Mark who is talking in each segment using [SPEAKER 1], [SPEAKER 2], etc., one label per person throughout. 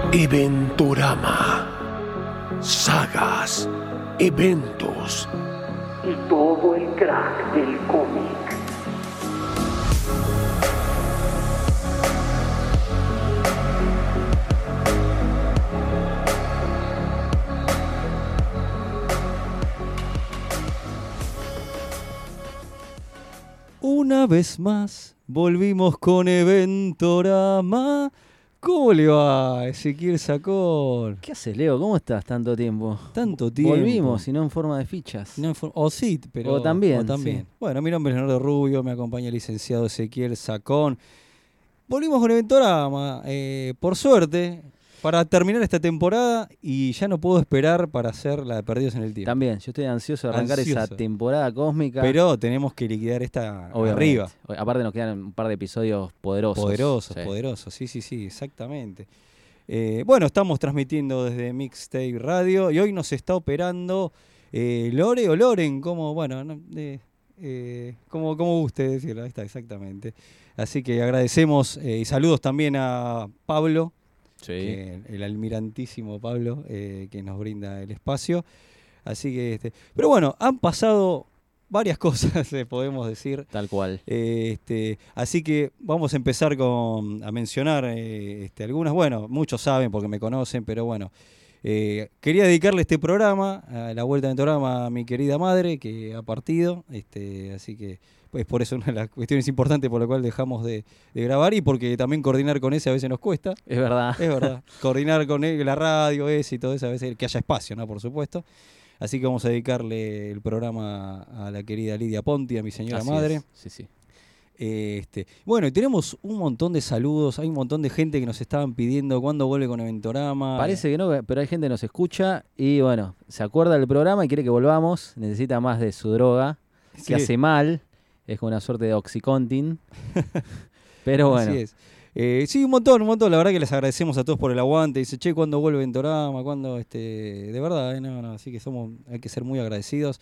[SPEAKER 1] Eventorama. Sagas, eventos
[SPEAKER 2] y todo el crack del cómic.
[SPEAKER 3] Una vez más, volvimos con Eventorama. ¿Cómo le va, Ezequiel Sacón?
[SPEAKER 4] ¿Qué haces, Leo? ¿Cómo estás tanto tiempo?
[SPEAKER 3] Tanto tiempo.
[SPEAKER 4] Volvimos, y no en forma de fichas.
[SPEAKER 3] O sí, pero...
[SPEAKER 4] O también.
[SPEAKER 3] Sí. Bueno, mi nombre es Leonardo Rubio, me acompaña el licenciado Ezequiel Sacón. Volvimos con Eventorama, por suerte, para terminar esta temporada, y ya no puedo esperar para hacer la de Perdidos en el Tiempo.
[SPEAKER 4] También, yo estoy ansioso de arrancar esa temporada cósmica.
[SPEAKER 3] Pero tenemos que liquidar esta
[SPEAKER 4] obviamente
[SPEAKER 3] arriba.
[SPEAKER 4] Aparte nos quedan un par de episodios poderosos.
[SPEAKER 3] Poderosos, sí, exactamente. Bueno, estamos transmitiendo desde Mixtape Radio y hoy nos está operando Lore o Loren, como guste decirlo, ahí está, exactamente. Así que agradecemos y saludos también a Pablo. Sí. El almirantísimo Pablo que nos brinda el espacio. Así que, pero bueno, han pasado varias cosas, podemos decir.
[SPEAKER 4] Tal cual.
[SPEAKER 3] Así que vamos a empezar a mencionar algunas. Bueno, muchos saben porque me conocen, pero bueno. Quería dedicarle este programa, a la vuelta del programa, a mi querida madre que ha partido. Así que pues por eso una de las cuestiones importantes por la cual dejamos de grabar y porque también coordinar con ese a veces nos cuesta.
[SPEAKER 4] Es verdad.
[SPEAKER 3] Coordinar con él, la radio y todo eso, a veces que haya espacio, ¿no? Por supuesto. Así que vamos a dedicarle el programa a la querida Lidia Ponti, a mi señora madre.
[SPEAKER 4] Sí.
[SPEAKER 3] Bueno, y tenemos un montón de saludos, hay un montón de gente que nos estaban pidiendo cuándo vuelve con Eventorama.
[SPEAKER 4] Parece que no, pero hay gente que nos escucha y bueno, se acuerda del programa y quiere que volvamos, necesita más de su droga, que hace mal. Es como una suerte de Oxycontin. Pero bueno.
[SPEAKER 3] Así es. Sí, un montón. La verdad que les agradecemos a todos por el aguante. Dice, che, ¿cuándo vuelve Ventorama? ¿Cuándo? De verdad, no. Así que hay que ser muy agradecidos.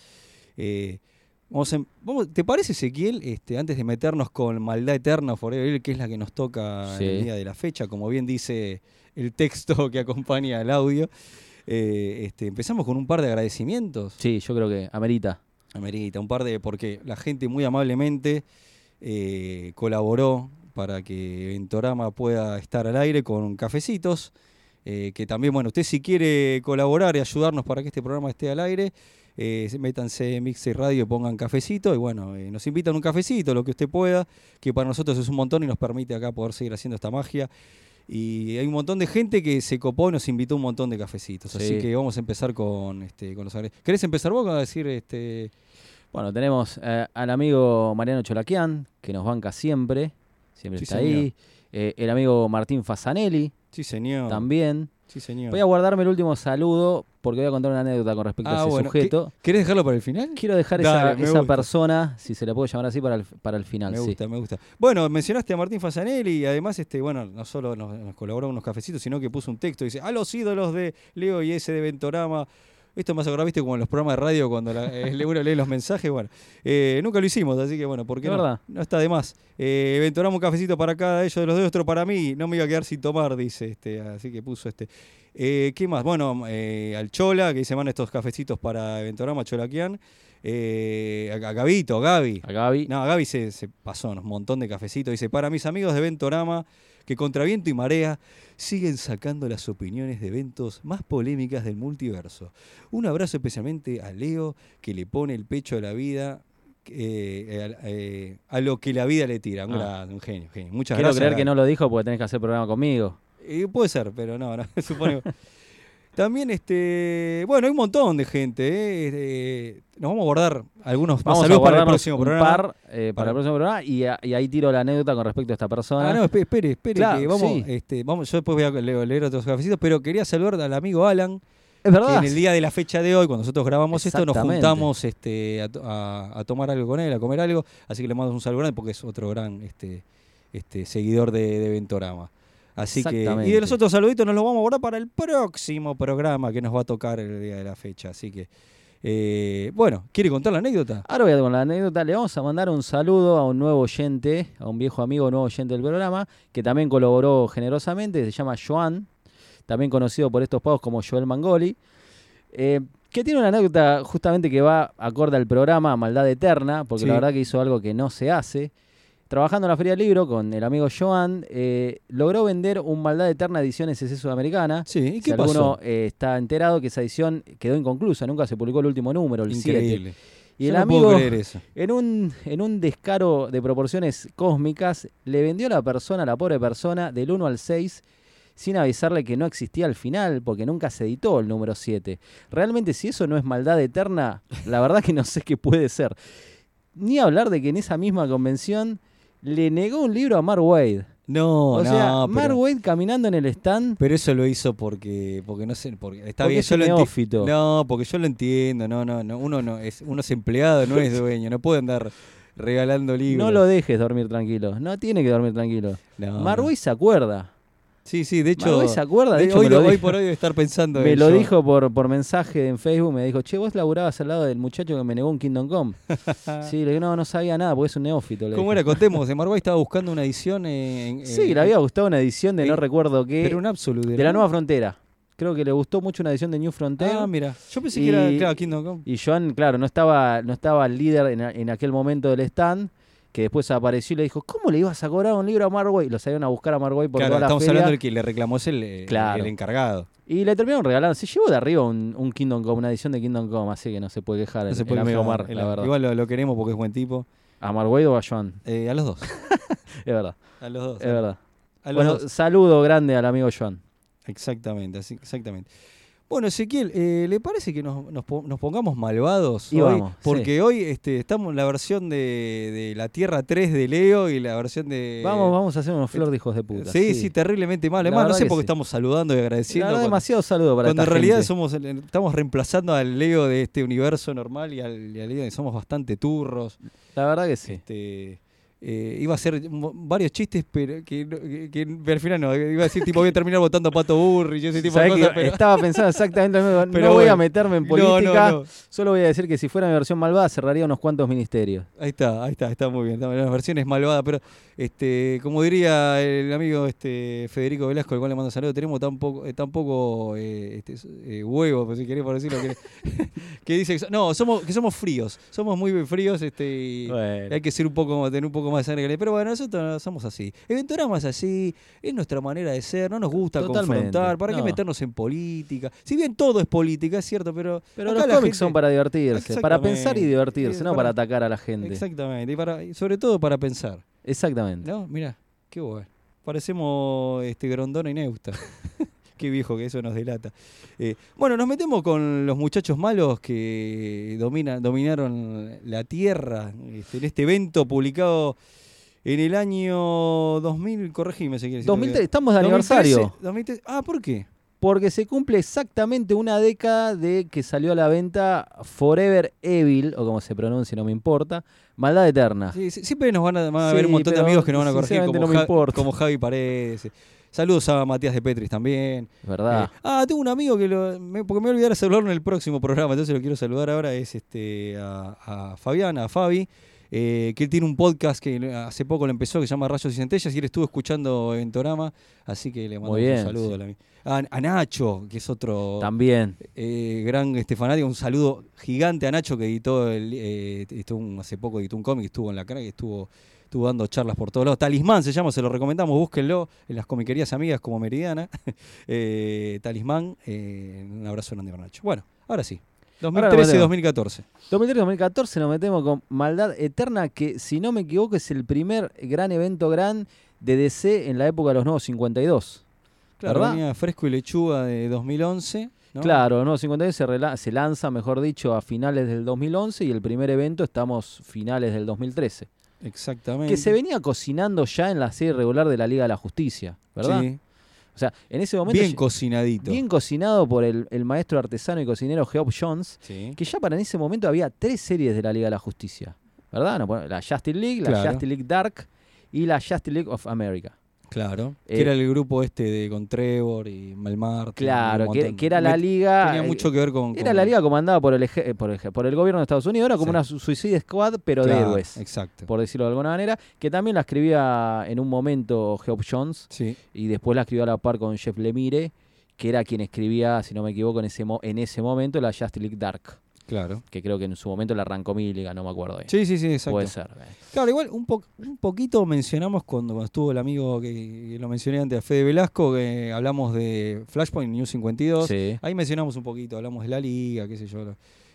[SPEAKER 3] ¿Te parece, Ezequiel, antes de meternos con Maldad Eterna Forever, que es la que nos toca en el día de la fecha, como bien dice el texto que acompaña al audio, empezamos con un par de agradecimientos?
[SPEAKER 4] Sí, yo creo que amerita
[SPEAKER 3] un par porque la gente muy amablemente colaboró para que Ventorama pueda estar al aire con cafecitos, que también, bueno, usted si quiere colaborar y ayudarnos para que este programa esté al aire, métanse en Mixtape Radio y pongan cafecito, y bueno, nos invitan un cafecito, lo que usted pueda, que para nosotros es un montón y nos permite acá poder seguir haciendo esta magia. Y hay un montón de gente que se copó y nos invitó un montón de cafecitos. Sí. Así que vamos a empezar con los agradecimientos. ¿Querés empezar vos a decir?
[SPEAKER 4] Bueno, tenemos al amigo Mariano Cholaquian, que nos banca siempre está señor. Ahí. El amigo Martín Fasanelli.
[SPEAKER 3] Sí, señor.
[SPEAKER 4] También.
[SPEAKER 3] Sí, señor.
[SPEAKER 4] Voy a guardarme el último saludo porque voy a contar una anécdota con respecto a ese sujeto.
[SPEAKER 3] ¿Querés dejarlo para el final?
[SPEAKER 4] Quiero dejar esa persona, si se la puedo llamar así, para el final.
[SPEAKER 3] Me gusta. Bueno, mencionaste a Martín Fasanelli y además, no solo nos colaboró unos cafecitos, sino que puso un texto y dice, a los ídolos de Leo y ese de Ventorama. Esto más ahora, viste, como en los programas de radio cuando uno lee los mensajes. Bueno, nunca lo hicimos, así que bueno, ¿por qué no? No está de más. Ventorama un cafecito para cada ellos de los dos, otro para mí. No me iba a quedar sin tomar, dice. Así que puso ¿qué más? Bueno, al Chola, que dice, manda estos cafecitos para Ventorama, Cholaquian. A Gaby. No, a Gaby se pasó un montón de cafecitos. Dice, para mis amigos de Ventorama, que contra viento y marea siguen sacando las opiniones de eventos más polémicas del multiverso. Un abrazo especialmente a Leo, que le pone el pecho a la vida, a lo que la vida le tira. Un genio. Muchas gracias.
[SPEAKER 4] Quiero creer que no lo dijo porque tenés que hacer programa conmigo.
[SPEAKER 3] Puede ser, pero no, supongo. También, bueno, hay un montón de gente. Nos vamos a guardar algunos más saludos para el próximo programa.
[SPEAKER 4] Para el próximo programa y ahí tiro la anécdota con respecto a esta persona.
[SPEAKER 3] No, espere, claro, que vamos, yo después voy a leer otros cafecitos, pero quería saludar al amigo Alan.
[SPEAKER 4] Es verdad.
[SPEAKER 3] Que en el día de la fecha de hoy, cuando nosotros grabamos esto, nos juntamos a tomar algo con él, a comer algo. Así que le mando un saludo grande porque es otro gran seguidor de Ventorama. Así que, y de los otros saluditos nos los vamos a guardar para el próximo programa que nos va a tocar el día de la fecha. Así que, bueno, ¿quiere contar la anécdota?
[SPEAKER 4] Ahora voy a contar la anécdota. Le vamos a mandar un saludo a un nuevo oyente, a un viejo amigo, nuevo oyente del programa, que también colaboró generosamente. Se llama Joan. también conocido por estos pagos como Joel Mangoli, que tiene una anécdota justamente que va acorde al programa Maldad Eterna, porque la verdad que hizo algo que no se hace. Trabajando en la Feria del Libro con el amigo Joan, logró vender un Maldad Eterna edición SC Sudamericana.
[SPEAKER 3] Sí, ¿y qué
[SPEAKER 4] si
[SPEAKER 3] pasó?
[SPEAKER 4] alguno está enterado que esa edición quedó inconclusa, nunca se publicó el último número, el 7.
[SPEAKER 3] Increíble.
[SPEAKER 4] Y
[SPEAKER 3] Yo
[SPEAKER 4] el
[SPEAKER 3] no
[SPEAKER 4] amigo,
[SPEAKER 3] puedo creer eso.
[SPEAKER 4] en un descaro de proporciones cósmicas, le vendió a la pobre persona, del 1 al 6, sin avisarle que no existía el final, porque nunca se editó el número 7. Realmente, si eso no es maldad eterna, la verdad que no sé qué puede ser. Ni hablar de que en esa misma convención le negó un libro a Mark Waid.
[SPEAKER 3] O
[SPEAKER 4] sea, Mark Waid caminando en el stand.
[SPEAKER 3] Pero eso lo hizo porque no sé, está
[SPEAKER 4] porque
[SPEAKER 3] bien,
[SPEAKER 4] es un neófito.
[SPEAKER 3] No, porque yo lo entiendo, uno es empleado, no es dueño, no puede andar regalando libros.
[SPEAKER 4] No lo dejes dormir tranquilo, no tiene que dormir tranquilo. Mark Waid se acuerda.
[SPEAKER 3] Sí, de hecho.
[SPEAKER 4] Mark Waid se acuerda, de hecho
[SPEAKER 3] hoy por hoy debe estar pensando
[SPEAKER 4] me lo dijo por mensaje en Facebook, me dijo, che, vos laburabas al lado del muchacho que me negó un Kingdom Come. Sí, le digo, no sabía nada porque es un neófito.
[SPEAKER 3] ¿Cómo era? Contemos, Mark Waid estaba buscando una edición
[SPEAKER 4] sí, le había gustado una edición de no recuerdo qué.
[SPEAKER 3] Pero un Absolute.
[SPEAKER 4] De la Nueva Frontera. Creo que le gustó mucho una edición de New Frontier.
[SPEAKER 3] Ah, mira. Yo pensé que era, claro, Kingdom Come.
[SPEAKER 4] Y Joan, claro, no estaba el líder en aquel momento del stand, que después apareció y le dijo, ¿cómo le ibas a cobrar un libro a Mark Waid? Lo salieron a buscar a Mark Waid por toda la feria.
[SPEAKER 3] Estamos hablando del que le reclamó el encargado.
[SPEAKER 4] Y le terminaron regalando. Se llevó de arriba un Kingdom Come, una edición de Kingdom Come, así que no se puede quejar el amigo Mark, la verdad.
[SPEAKER 3] Igual lo queremos porque es buen tipo.
[SPEAKER 4] ¿A Mark Waid o a Joan?
[SPEAKER 3] A los dos.
[SPEAKER 4] Es verdad.
[SPEAKER 3] A los dos.
[SPEAKER 4] Es verdad.
[SPEAKER 3] Bueno,
[SPEAKER 4] saludo grande al amigo Joan.
[SPEAKER 3] Exactamente. Bueno, Ezequiel, ¿le parece que nos pongamos malvados
[SPEAKER 4] y
[SPEAKER 3] hoy?
[SPEAKER 4] Vamos,
[SPEAKER 3] porque hoy estamos en la versión de la Tierra 3 de Leo y la versión de...
[SPEAKER 4] Vamos a hacer unos flor de hijos de puta.
[SPEAKER 3] Sí, terriblemente mal. Además, no sé por qué estamos saludando y agradeciendo.
[SPEAKER 4] La verdad, demasiado saludo para
[SPEAKER 3] cuando
[SPEAKER 4] esta
[SPEAKER 3] en realidad
[SPEAKER 4] gente.
[SPEAKER 3] Estamos reemplazando al Leo de este universo normal y al Leo que somos bastante turros.
[SPEAKER 4] La verdad que sí.
[SPEAKER 3] Iba a hacer varios chistes, pero que al final no. Iba a decir, tipo, voy a terminar votando a Pato Burri y ese tipo de cosas. Pero...
[SPEAKER 4] Estaba pensando exactamente lo mismo. No voy a meterme en política. Solo voy a decir que si fuera mi versión malvada, cerraría unos cuantos ministerios.
[SPEAKER 3] Ahí está muy bien. Las versiones malvadas, pero como diría el amigo Federico Velasco, al cual le mando saludos, tenemos tan poco huevo, si querés por decirlo, que dice que somos fríos. Somos muy fríos, y hay que ser tener un poco más de sangre caliente. Pero bueno, nosotros somos así. Eventorama es así, es nuestra manera de ser, no nos gusta confrontar. ¿Para qué meternos en política? Si bien todo es política, es cierto, pero
[SPEAKER 4] los cómics son para divertirse, para pensar y divertirse, no para atacar a la gente.
[SPEAKER 3] Exactamente, y sobre todo para pensar.
[SPEAKER 4] Exactamente.
[SPEAKER 3] ¿No? Mirá, qué bueno. Parecemos Grondona y Neusta. Qué viejo que eso nos delata. Bueno, nos metemos con los muchachos malos que dominaron la Tierra en este evento publicado en el año 2000, corregime si quieres.
[SPEAKER 4] 2003, estamos de aniversario.
[SPEAKER 3] 2013. ¿Por qué?
[SPEAKER 4] Porque se cumple exactamente una década de que salió a la venta Forever Evil, o como se pronuncia, no me importa, Maldad Eterna.
[SPEAKER 3] Sí, siempre nos van a ver un montón de amigos que nos van a corregir, como Javi Paredes. Saludos a Matías de Petris también.
[SPEAKER 4] ¿Verdad?
[SPEAKER 3] Tengo un amigo porque me voy a olvidar de saludarlo en el próximo programa, entonces lo quiero saludar ahora, es a Fabián, a Fabi, que él tiene un podcast que hace poco lo empezó, que se llama Rayos y Centellas, y él estuvo escuchando Eventorama, así que le mando un saludo. Sí. A Nacho, que es otro
[SPEAKER 4] también
[SPEAKER 3] gran fanático, un saludo gigante a Nacho, que editó hace poco editó un cómic, estuvo en la cara, que estuvo dando charlas por todos lados. Talismán se llama, se lo recomendamos, búsquenlo en las comiquerías amigas como Meridiana. Talismán, un abrazo grande para Nacho. Bueno, ahora sí. 2013-2014.
[SPEAKER 4] 2013-2014 nos metemos con Maldad Eterna, que si no me equivoco es el primer gran evento de DC en la época de los Nuevos 52.
[SPEAKER 3] Claro,
[SPEAKER 4] ¿verdad?
[SPEAKER 3] venía Fresco y Lechuga de 2011. ¿No?
[SPEAKER 4] Claro, los Nuevos 52 se lanza, mejor dicho, a finales del 2011 y el primer evento estamos finales del 2013.
[SPEAKER 3] Exactamente.
[SPEAKER 4] Que se venía cocinando ya en la serie regular de la Liga de la Justicia, ¿verdad?
[SPEAKER 3] Sí.
[SPEAKER 4] O sea, en ese momento...
[SPEAKER 3] Bien cocinadito.
[SPEAKER 4] Bien cocinado por el maestro artesano y cocinero Geoff Johns,
[SPEAKER 3] sí.
[SPEAKER 4] Que ya para ese momento había 3 series de la Liga de la Justicia, ¿verdad? La Justice League, la Justice League Dark y la Justice League of America.
[SPEAKER 3] Claro, que era el grupo con Trevor y Malmar.
[SPEAKER 4] Claro, que era la liga...
[SPEAKER 3] Tenía mucho que ver con...
[SPEAKER 4] Era la liga comandada por el gobierno de Estados Unidos, era como una Suicide Squad, pero de héroes.
[SPEAKER 3] Exacto.
[SPEAKER 4] Por decirlo de alguna manera, que también la escribía en un momento Geoff Johns,
[SPEAKER 3] sí.
[SPEAKER 4] Y después la escribió a la par con Jeff Lemire, que era quien escribía, si no me equivoco, en ese momento la Justice League Dark.
[SPEAKER 3] Claro.
[SPEAKER 4] Que creo que en su momento la arrancó Milligan, no me acuerdo bien.
[SPEAKER 3] Sí, exacto.
[SPEAKER 4] Puede ser.
[SPEAKER 3] Claro, igual un poquito mencionamos cuando estuvo el amigo que lo mencioné antes, a Fede Velasco, que hablamos de Flashpoint New 52.
[SPEAKER 4] Sí.
[SPEAKER 3] Ahí mencionamos un poquito, hablamos de la liga, qué sé yo.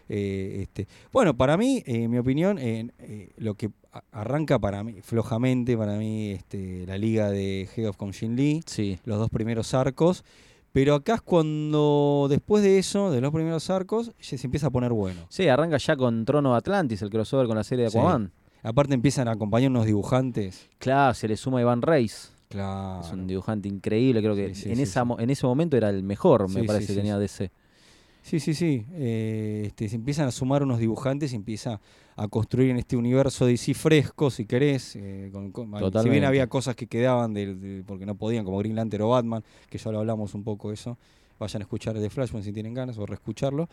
[SPEAKER 3] Bueno, para mí, mi opinión, lo que arranca para mí, flojamente, para mí, la liga de Geoff con Jim Lee,
[SPEAKER 4] Sí.
[SPEAKER 3] los 2 primeros arcos. Pero acá es cuando, después de eso, de los primeros arcos, ya se empieza a poner bueno.
[SPEAKER 4] Sí, arranca ya con Trono de Atlantis, el crossover con la serie de Aquaman.
[SPEAKER 3] Sí. Aparte empiezan a acompañar unos dibujantes.
[SPEAKER 4] Claro, se le suma Iván Reis.
[SPEAKER 3] Claro.
[SPEAKER 4] Es un dibujante increíble, creo que en ese momento era el mejor, me parece que tenía DC.
[SPEAKER 3] Sí. Se empiezan a sumar unos dibujantes y empieza a construir en este universo DC fresco, si querés. Si bien había cosas que quedaban porque no podían, como Green Lantern o Batman, que ya lo hablamos un poco eso. Vayan a escuchar de Flashpoint si tienen ganas o reescucharlo.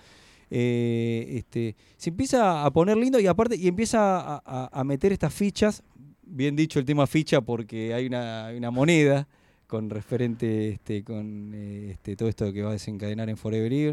[SPEAKER 3] Se empieza a poner lindo y aparte empieza a meter estas fichas. Bien dicho el tema ficha porque hay una moneda con referente con todo esto que va a desencadenar en Forever Evil.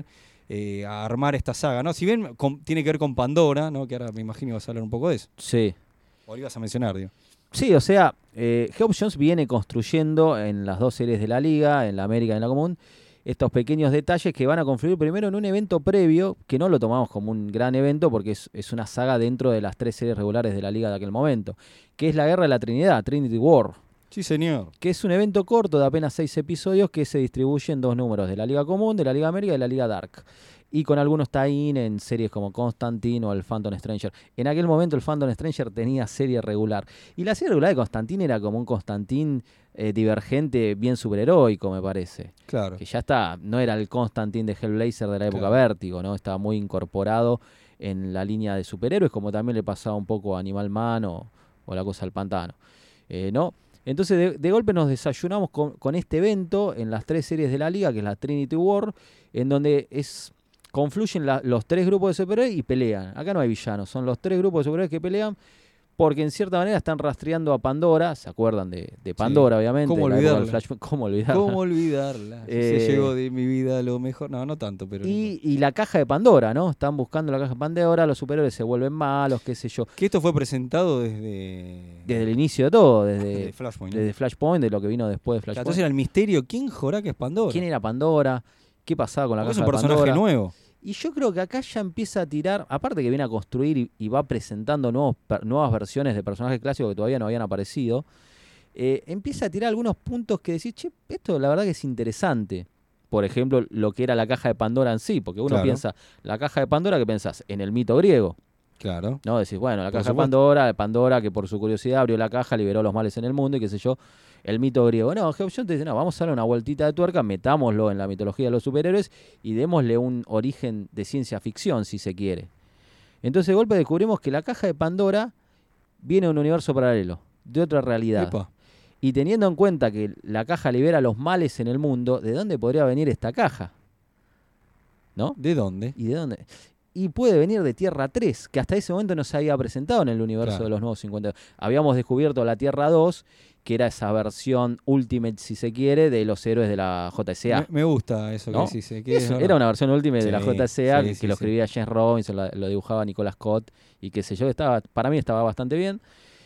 [SPEAKER 3] A armar esta saga, ¿no? Si bien tiene que ver con Pandora, ¿no? Que ahora me imagino vas a hablar un poco de eso.
[SPEAKER 4] Sí.
[SPEAKER 3] O lo ibas a mencionar, digo.
[SPEAKER 4] Sí, o sea, Geoff Johns viene construyendo en las 2 series de la Liga, en la América y en la Común, estos pequeños detalles que van a confluir primero en un evento previo, que no lo tomamos como un gran evento porque es una saga dentro de las 3 series regulares de la Liga de aquel momento, que es la Guerra de la Trinidad, Trinity War.
[SPEAKER 3] Sí, señor.
[SPEAKER 4] Que es un evento corto de apenas 6 episodios que se distribuye en 2 números, de la Liga Común, de la Liga América y de la Liga Dark. Y con algunos tie-in en series como Constantine o el Phantom Stranger. En aquel momento el Phantom Stranger tenía serie regular. Y la serie regular de Constantine era como un Constantine divergente, bien superheroico, me parece.
[SPEAKER 3] Claro.
[SPEAKER 4] Que ya no era el Constantine de Hellblazer de la época Vértigo, ¿no? Estaba muy incorporado en la línea de superhéroes, como también le pasaba un poco a Animal Man o la cosa del pantano. ¿No? Entonces, de golpe nos desayunamos con este evento en las 3 series de la Liga, que es la Trinity War, en donde confluyen los 3 grupos de superhéroes y pelean. Acá no hay villanos, son los 3 grupos de superhéroes que pelean porque en cierta manera están rastreando a Pandora. ¿Se acuerdan de Pandora, obviamente?
[SPEAKER 3] ¿Cómo olvidarla?
[SPEAKER 4] ¿Cómo olvidarla?
[SPEAKER 3] ¿Cómo olvidarla? Se llegó de mi vida a lo mejor. No tanto, pero...
[SPEAKER 4] Y la caja de Pandora, ¿no? Están buscando la caja de Pandora, los superhéroes se vuelven malos, qué sé yo.
[SPEAKER 3] Que esto fue presentado desde
[SPEAKER 4] el inicio de todo,
[SPEAKER 3] desde Flashpoint, ¿no?
[SPEAKER 4] Desde Flashpoint, de lo que vino después de Flashpoint.
[SPEAKER 3] Entonces era el misterio, ¿quién jurá que es Pandora?
[SPEAKER 4] ¿Quién era Pandora? ¿Qué pasaba con la caja de Pandora?
[SPEAKER 3] Es un personaje nuevo.
[SPEAKER 4] Y yo creo que acá ya empieza a tirar, aparte que viene a construir y va presentando nuevas versiones de personajes clásicos que todavía no habían aparecido, empieza a tirar algunos puntos que decís, che, esto la verdad que es interesante. Por ejemplo, lo que era la caja de Pandora en sí, porque uno piensa, la caja de Pandora, ¿qué pensás? En el mito griego.
[SPEAKER 3] Claro.
[SPEAKER 4] ¿No? Decís, bueno, la caja de Pandora que por su curiosidad abrió la caja, liberó los males en el mundo y qué sé yo, el mito griego. No, Geoff Johns te dice, no, vamos a darle una vueltita de tuerca, metámoslo en la mitología de los superhéroes y démosle un origen de ciencia ficción, si se quiere. Entonces de golpe descubrimos que la caja de Pandora viene de un universo paralelo, de otra realidad.
[SPEAKER 3] Epa.
[SPEAKER 4] Y teniendo en cuenta que la caja libera los males en el mundo, ¿de dónde podría venir esta caja? ¿No?
[SPEAKER 3] ¿De dónde?
[SPEAKER 4] ¿Y de dónde? Y puede venir de Tierra 3, que hasta ese momento no se había presentado en el universo de los nuevos 50. Habíamos descubierto la Tierra 2, que era esa versión Ultimate, si se quiere, de los héroes de la JSA.
[SPEAKER 3] Me gusta eso, ¿no? Que decís.
[SPEAKER 4] Era una versión Ultimate de la JSA, que lo escribía James Robinson, lo dibujaba Nicolas Scott, y qué sé yo, para mí estaba bastante bien.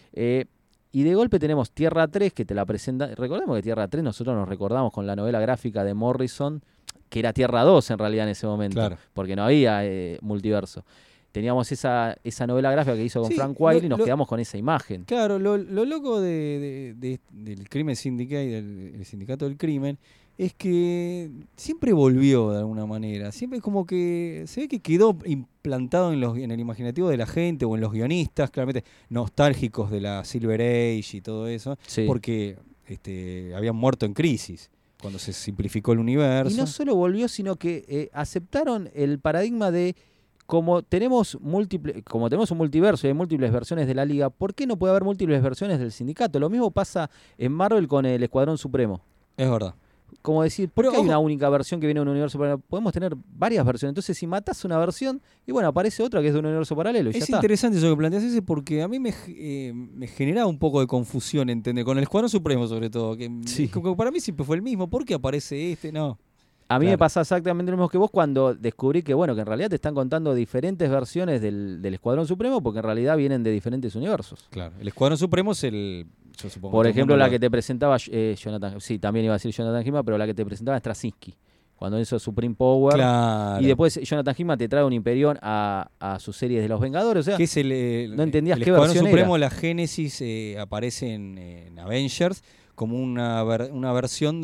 [SPEAKER 4] Y de golpe tenemos Tierra 3, que te la presenta. Recordemos que Tierra 3 nosotros nos recordamos con la novela gráfica de Morrison, que era Tierra 2 en realidad en ese momento, porque no había multiverso. Teníamos esa novela gráfica que hizo con Frank Wiley y nos quedamos con esa imagen.
[SPEAKER 3] Claro, lo loco del Crimen Syndicate, el sindicato del crimen, es que siempre volvió de alguna manera. Siempre como que se ve que quedó implantado en el imaginativo de la gente o en los guionistas, claramente nostálgicos de la Silver Age y todo eso, porque habían muerto en crisis cuando se simplificó el universo.
[SPEAKER 4] Y no solo volvió, sino que aceptaron el paradigma de como tenemos un multiverso y hay múltiples versiones de la Liga, ¿por qué no puede haber múltiples versiones del sindicato? Lo mismo pasa en Marvel con el Escuadrón Supremo.
[SPEAKER 3] Es verdad.
[SPEAKER 4] Como decir, ¿por qué hay una única versión que viene de un universo paralelo? Podemos tener varias versiones. Entonces, si matás una versión, y bueno, aparece otra que es de un universo paralelo y ya está.
[SPEAKER 3] Es interesante eso que planteas ese porque a mí me generaba un poco de confusión, ¿entendés? Con el Escuadrón Supremo, sobre todo. Que para mí siempre fue el mismo. ¿Por qué aparece este? No.
[SPEAKER 4] A mí
[SPEAKER 3] Claro.
[SPEAKER 4] me pasa exactamente lo mismo que vos cuando descubrí que, bueno, que en realidad te están contando diferentes versiones del Escuadrón Supremo porque en realidad vienen de diferentes universos.
[SPEAKER 3] Claro. El Escuadrón Supremo es el... Yo supongo
[SPEAKER 4] Por
[SPEAKER 3] todo el
[SPEAKER 4] ejemplo,
[SPEAKER 3] mundo
[SPEAKER 4] la
[SPEAKER 3] lo-
[SPEAKER 4] que te presentaba Jonathan, sí, también iba a decir Jonathan Hickman, pero la que te presentaba Straczynski, cuando hizo Supreme Power.
[SPEAKER 3] Claro.
[SPEAKER 4] Y después Jonathan Hickman te trae un Imperión a sus series de los Vengadores. O sea,
[SPEAKER 3] ¿Qué es
[SPEAKER 4] no entendías
[SPEAKER 3] el
[SPEAKER 4] qué
[SPEAKER 3] Escuadrón
[SPEAKER 4] versión
[SPEAKER 3] Supremo?
[SPEAKER 4] era.
[SPEAKER 3] La Génesis aparece en Avengers como una versión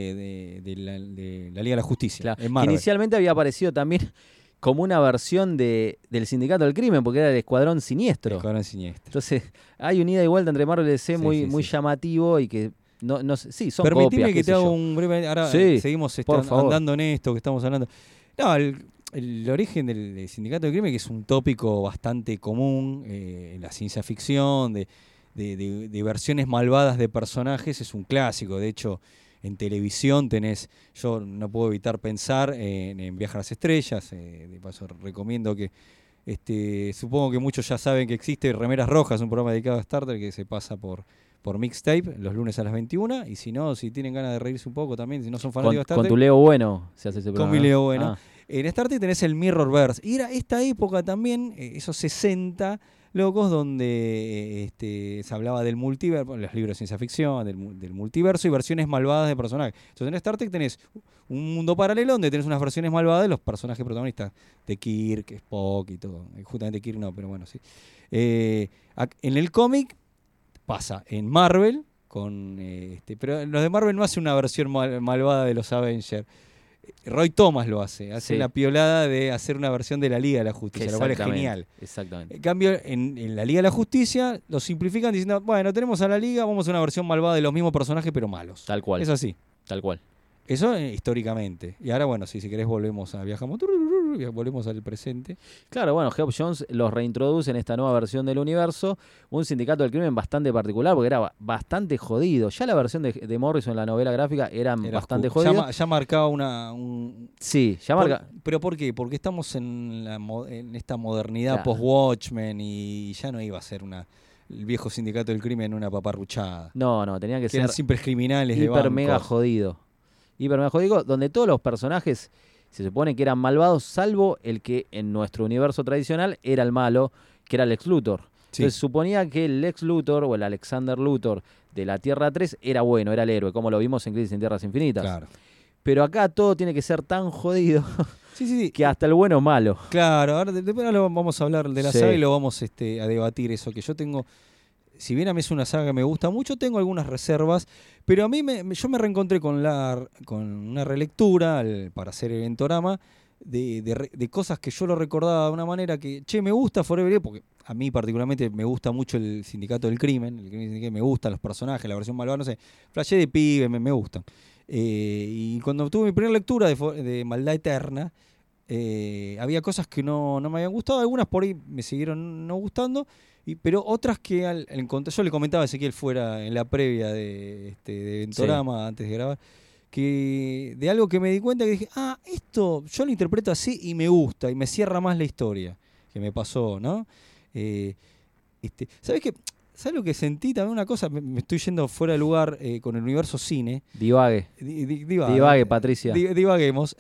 [SPEAKER 3] de la Liga de la Justicia.
[SPEAKER 4] Claro,
[SPEAKER 3] En
[SPEAKER 4] que
[SPEAKER 3] Marvel.
[SPEAKER 4] inicialmente había aparecido también como una versión del Sindicato del Crimen, porque era el Escuadrón
[SPEAKER 3] El
[SPEAKER 4] Siniestro.
[SPEAKER 3] Escuadrón Siniestro.
[SPEAKER 4] Entonces, hay un ida y vuelta entre Marvel y DC
[SPEAKER 3] Sí,
[SPEAKER 4] muy,
[SPEAKER 3] sí,
[SPEAKER 4] muy
[SPEAKER 3] sí.
[SPEAKER 4] llamativo y que no sí, son
[SPEAKER 3] Permitime
[SPEAKER 4] copias,
[SPEAKER 3] que
[SPEAKER 4] qué
[SPEAKER 3] te
[SPEAKER 4] sé
[SPEAKER 3] haga
[SPEAKER 4] yo.
[SPEAKER 3] un breve... Ahora
[SPEAKER 4] Sí,
[SPEAKER 3] seguimos
[SPEAKER 4] por favor.
[SPEAKER 3] andando en esto que estamos hablando. No, el origen del Sindicato del Crimen, que es un tópico bastante común en la ciencia ficción, de versiones malvadas de personajes, es un clásico. De hecho, en televisión tenés, yo no puedo evitar pensar en Viaje a las Estrellas, de paso recomiendo que, supongo que muchos ya saben que existe Remeras Rojas, un programa dedicado a Star Trek que se pasa por Mixtape los lunes a las 21, y si no, si tienen ganas de reírse un poco también, si no son fanáticos de Star
[SPEAKER 4] Con
[SPEAKER 3] Trek,
[SPEAKER 4] tu Leo Bueno se hace ese programa.
[SPEAKER 3] con mi
[SPEAKER 4] ¿no?
[SPEAKER 3] Leo Bueno.
[SPEAKER 4] Ah,
[SPEAKER 3] En Star Trek tenés el Mirrorverse. Y era esta época también, esos 60 locos, donde se hablaba del multiverso, los libros de ciencia ficción, del multiverso y versiones malvadas de personajes. Entonces en Star Trek tenés un mundo paralelo donde tenés unas versiones malvadas de los personajes protagonistas, de Kirk, Spock y todo. Justamente Kirk no, pero bueno, sí. En el cómic pasa en Marvel, pero los de Marvel no hace una versión malvada de los Avengers. Roy Thomas lo hace
[SPEAKER 4] Sí.
[SPEAKER 3] la piolada de hacer una versión de la Liga de la Justicia, lo cual es
[SPEAKER 4] exactamente,
[SPEAKER 3] genial.
[SPEAKER 4] Exactamente.
[SPEAKER 3] En cambio, en la Liga de la Justicia lo simplifican diciendo, bueno, tenemos a la Liga, vamos a hacer una versión malvada de los mismos personajes, pero malos.
[SPEAKER 4] Tal cual.
[SPEAKER 3] Es así.
[SPEAKER 4] Tal cual.
[SPEAKER 3] Eso históricamente. Y ahora, bueno, si querés volvemos volvemos al presente.
[SPEAKER 4] Claro, bueno, Geoff Jones los reintroduce en esta nueva versión del universo, un sindicato del crimen bastante particular, porque era bastante jodido. Ya la versión de Morrison en la novela gráfica era bastante jodido.
[SPEAKER 3] Ya marcaba
[SPEAKER 4] Sí, ya marca.
[SPEAKER 3] ¿Pero por qué? Porque estamos en esta modernidad
[SPEAKER 4] Claro.
[SPEAKER 3] post-Watchmen y ya no iba a ser el viejo sindicato del crimen una paparruchada.
[SPEAKER 4] No, tenía que
[SPEAKER 3] Que
[SPEAKER 4] ser
[SPEAKER 3] eran simples criminales de
[SPEAKER 4] hiper
[SPEAKER 3] bancos.
[SPEAKER 4] mega jodido. Hiper mega jodido, donde todos los personajes se supone que eran malvados, salvo el que en nuestro universo tradicional era el malo, que era Lex Luthor.
[SPEAKER 3] Sí.
[SPEAKER 4] Entonces suponía que el Lex Luthor o el Alexander Luthor de la Tierra 3 era bueno, era el héroe, como lo vimos en Crisis en Tierras Infinitas.
[SPEAKER 3] Claro.
[SPEAKER 4] Pero acá todo tiene que ser tan jodido
[SPEAKER 3] Sí.
[SPEAKER 4] que hasta el bueno es malo.
[SPEAKER 3] Claro, ahora después vamos a hablar de la
[SPEAKER 4] Sí.
[SPEAKER 3] saga y lo vamos a debatir eso, que yo tengo, si bien a mí es una saga que me gusta mucho, tengo algunas reservas, pero a mí yo me reencontré con una relectura para hacer Eventorama de cosas que yo lo recordaba de una manera que, me gusta Forever Young, porque a mí particularmente me gusta mucho el Sindicato del Crimen, me gustan los personajes, la versión malvada, no sé, flashé de pibe, me gustan. Y cuando tuve mi primera lectura de Maldad Eterna, había cosas que no me habían gustado, algunas por ahí me siguieron no gustando, pero otras que yo le comentaba a Ezequiel fuera en la previa de Ventorama, antes de grabar, que de algo que me di cuenta que dije, esto yo lo interpreto así y me gusta y me cierra más la historia que me pasó, ¿no? ¿Sabes qué? ¿Sabes lo que sentí? También una cosa, me estoy yendo fuera de lugar con el universo cine.
[SPEAKER 4] Divague. Divague, Patricia.
[SPEAKER 3] Divaguemos.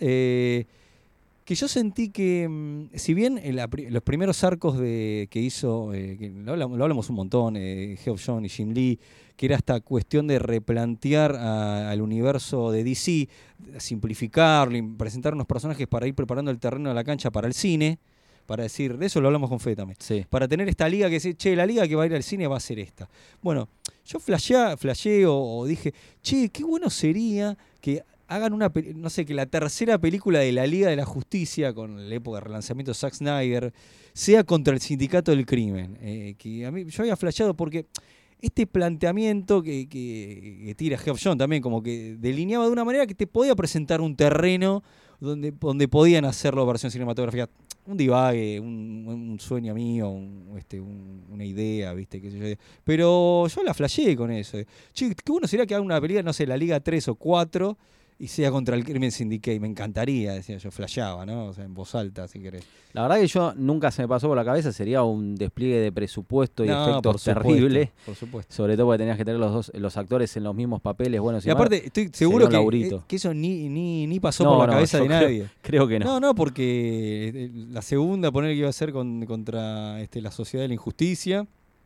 [SPEAKER 3] Que yo sentí que, si bien los primeros arcos que hizo, que lo hablamos un montón, Geoff Jones y Jim Lee, que era esta cuestión de replantear al universo de DC, simplificarlo, y presentar unos personajes para ir preparando el terreno de la cancha para el cine, para decir, de eso lo hablamos con Fede también,
[SPEAKER 4] Sí.
[SPEAKER 3] para tener esta liga que dice, la liga que va a ir al cine va a ser esta. Bueno, yo flasheé o dije, qué bueno sería que hagan que la tercera película de la Liga de la Justicia, con la época de relanzamiento de Zack Snyder, sea contra el Sindicato del Crimen. Que a mí yo había flasheado porque este planteamiento que tira Geoff Jones también, como que delineaba de una manera que te podía presentar un terreno donde podían hacerlo versión cinematográfica. Un divague, un sueño mío, una idea, ¿viste? Qué sé yo. Pero yo la flasheé con eso. Qué bueno sería que haga una película, no sé, la Liga 3 o 4, y sea contra el Crimen Syndicate. Me encantaría, decía yo, flasheaba, ¿no? O sea, en voz alta, si querés.
[SPEAKER 4] La verdad que yo nunca se me pasó por la cabeza, sería un despliegue de presupuesto y efectos terrible.
[SPEAKER 3] Por supuesto.
[SPEAKER 4] Sobre todo porque tenías que tener los actores en los mismos papeles. Bueno,
[SPEAKER 3] y aparte, estoy seguro que eso ni pasó por la cabeza de nadie.
[SPEAKER 4] Creo que no.
[SPEAKER 3] No, porque la segunda, poner que iba a ser contra la Sociedad de la Injusticia.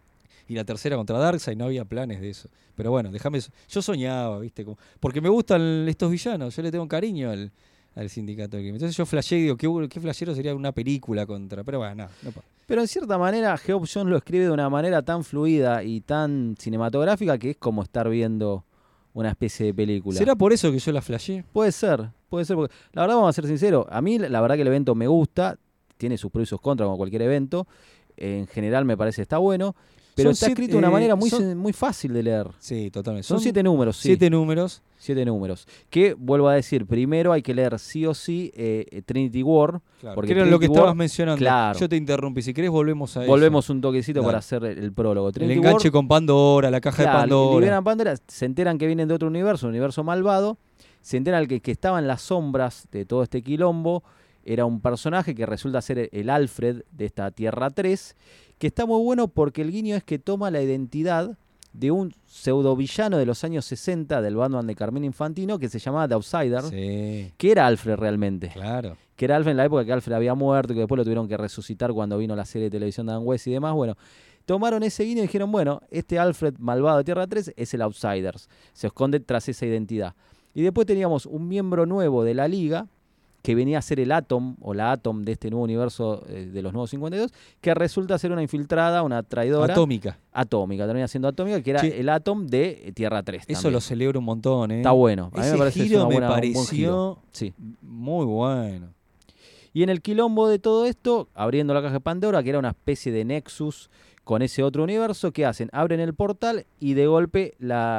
[SPEAKER 3] Y la tercera contra Darkseid, no había planes de eso. Pero bueno, yo soñaba, ¿viste? Porque me gustan estos villanos, yo le tengo cariño al Sindicato del Crimen. Entonces yo flasheé y digo, qué flashero sería una película contra... Pero bueno, no.
[SPEAKER 4] Pero en cierta manera, Geoff Johns lo escribe de una manera tan fluida y tan cinematográfica que es como estar viendo una especie de película.
[SPEAKER 3] ¿Será por eso que yo la flasheé?
[SPEAKER 4] Puede ser, porque la verdad, vamos a ser sinceros, a mí la verdad que el evento me gusta, tiene sus pros y sus contras como cualquier evento, en general me parece está bueno, pero está escrito de una manera muy fácil de leer.
[SPEAKER 3] Sí, totalmente.
[SPEAKER 4] Son 7 números, sí.
[SPEAKER 3] 7 números.
[SPEAKER 4] 7 números. Que, vuelvo a decir, primero hay que leer sí o sí Trinity War.
[SPEAKER 3] Claro,
[SPEAKER 4] porque
[SPEAKER 3] era lo que estabas mencionando.
[SPEAKER 4] Claro.
[SPEAKER 3] Yo te interrumpí. Si querés, volvemos a eso.
[SPEAKER 4] Volvemos un toquecito para hacer el prólogo.
[SPEAKER 3] Trinity el enganche War, con Pandora, la caja de Pandora.
[SPEAKER 4] Liberan Pandora, se enteran que vienen de otro universo, un universo malvado. Se enteran que estaba en las sombras de todo este quilombo. Era un personaje que resulta ser el Alfred de esta Tierra 3, que está muy bueno porque el guiño es que toma la identidad de un pseudovillano de los años 60 del Batman de Carmine Infantino que se llamaba The Outsider, que era Alfred realmente.
[SPEAKER 3] Claro.
[SPEAKER 4] Que era Alfred en la época que Alfred había muerto y que después lo tuvieron que resucitar cuando vino la serie de televisión de Dan West y demás. Bueno, tomaron ese guiño y dijeron, bueno, este Alfred malvado de Tierra 3 es el Outsiders. Se esconde tras esa identidad. Y después teníamos un miembro nuevo de la Liga, que venía a ser el Atom, o la Atom de este nuevo universo de los nuevos 52, que resulta ser una infiltrada, una traidora. Atómica, termina siendo atómica, que era el Atom de Tierra 3.
[SPEAKER 3] Eso
[SPEAKER 4] también.
[SPEAKER 3] Lo celebro un montón, ¿eh?
[SPEAKER 4] Está bueno. A mí me parece
[SPEAKER 3] giro
[SPEAKER 4] un buen
[SPEAKER 3] giro.
[SPEAKER 4] Sí.
[SPEAKER 3] Muy bueno.
[SPEAKER 4] Y en el quilombo de todo esto, abriendo la caja de Pandora, que era una especie de Nexus con ese otro universo, ¿qué hacen? Abren el portal y de golpe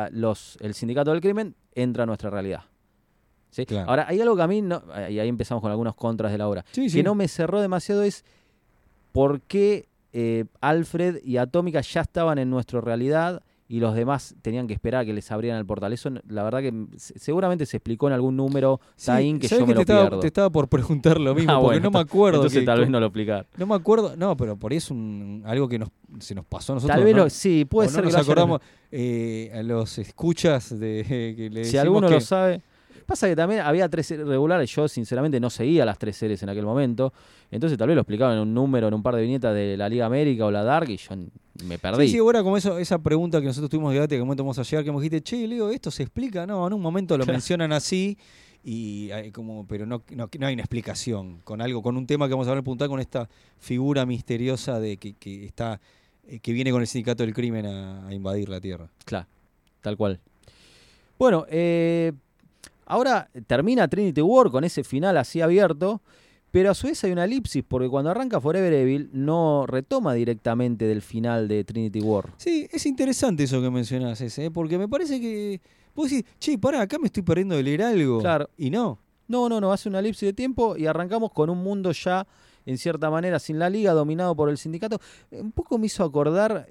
[SPEAKER 4] el Sindicato del Crimen entra a nuestra realidad. ¿Sí? Claro. Ahora, hay algo que a mí, y ahí empezamos con algunos contras de la obra, que no me cerró demasiado, es por qué Alfred y Atómica ya estaban en nuestra realidad y los demás tenían que esperar a que les abrieran el portal. Eso, la verdad que seguramente se explicó en algún número Tain que yo me lo pierdo.
[SPEAKER 3] Te estaba por preguntar lo mismo, porque no me acuerdo.
[SPEAKER 4] Entonces tal vez no lo explicar.
[SPEAKER 3] No me acuerdo, pero por ahí es algo que se nos pasó a nosotros.
[SPEAKER 4] Tal vez sí, puede ser
[SPEAKER 3] que nos acordamos a los escuchas que le
[SPEAKER 4] si alguno lo sabe. Pasa que también había 3 series regulares, yo sinceramente no seguía las 3 series en aquel momento, entonces tal vez lo explicaban en un número, en un par de viñetas de la Liga América o la Dark y yo me perdí.
[SPEAKER 3] Sí, ahora como esa pregunta que nosotros tuvimos de debate que en un momento vamos a llegar, que me dijiste, che, Leo, ¿esto se explica? No, en un momento lo mencionan así, pero no hay una explicación, con un tema que vamos a hablar puntual, con esta figura misteriosa de que viene con el Sindicato del Crimen a invadir la Tierra.
[SPEAKER 4] Claro, tal cual. Bueno, ahora termina Trinity War con ese final así abierto, pero a su vez hay una elipsis, porque cuando arranca Forever Evil no retoma directamente del final de Trinity War.
[SPEAKER 3] Sí, es interesante eso que mencionás, porque me parece que vos decís, che, pará, acá me estoy perdiendo de leer algo.
[SPEAKER 4] Claro.
[SPEAKER 3] Y no.
[SPEAKER 4] No, hace una elipsis de tiempo y arrancamos con un mundo ya, en cierta manera, sin la Liga, dominado por el sindicato. Un poco me hizo acordar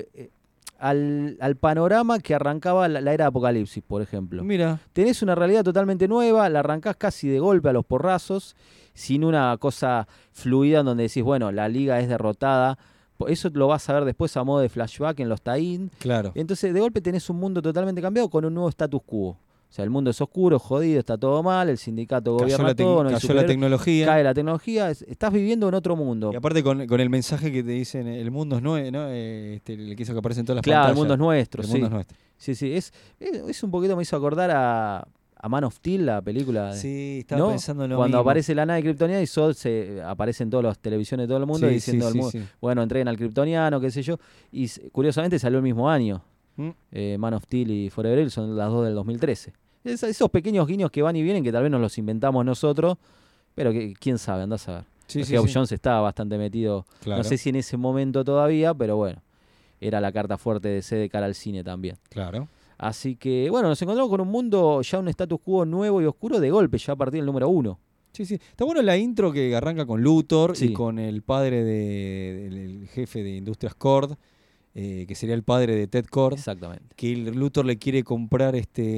[SPEAKER 4] al panorama que arrancaba la era de Apocalipsis, por ejemplo.
[SPEAKER 3] Mira.
[SPEAKER 4] Tenés una realidad totalmente nueva, la arrancás casi de golpe a los porrazos, sin una cosa fluida en donde decís, bueno, la Liga es derrotada. Eso lo vas a ver después a modo de flashback en los tie-in.
[SPEAKER 3] Claro.
[SPEAKER 4] Entonces, de golpe tenés un mundo totalmente cambiado con un nuevo status quo. O sea, el mundo es oscuro, jodido, está todo mal, el sindicato gobierna todo, no hay
[SPEAKER 3] cayó la tecnología.
[SPEAKER 4] Cae la tecnología, estás viviendo en otro mundo.
[SPEAKER 3] Y aparte con el mensaje que te dicen, el mundo es nuestro, ¿no? El que hizo que aparece en todas las pantallas.
[SPEAKER 4] Claro, el mundo es nuestro,
[SPEAKER 3] el mundo es nuestro.
[SPEAKER 4] Sí, es un poquito, me hizo acordar a Man of Steel, la película.
[SPEAKER 3] Sí, estaba pensando en lo
[SPEAKER 4] Cuando
[SPEAKER 3] mismo.
[SPEAKER 4] aparece la nave kryptoniana y Zod aparece en todas las televisiones de todo el mundo diciendo al mundo, bueno, entreguen al kryptoniano, qué sé yo. Y curiosamente salió el mismo año. Man of Steel y Forever Evil son las dos del 2013. Esos pequeños guiños que van y vienen que tal vez nos los inventamos nosotros, pero que quién sabe, andás a ver. Geoff Johns estaba bastante metido, claro. No sé si en ese momento todavía, pero bueno, era la carta fuerte de C de cara al cine también.
[SPEAKER 3] Claro.
[SPEAKER 4] Así que, bueno, nos encontramos con un mundo, ya un status quo nuevo y oscuro de golpe, ya a partir del número 1.
[SPEAKER 3] Sí. Está bueno la intro que arranca con Luthor y con el padre del jefe de Industrias Cord. que sería el padre de Ted Kord.
[SPEAKER 4] Exactamente.
[SPEAKER 3] Que el Luthor le quiere comprar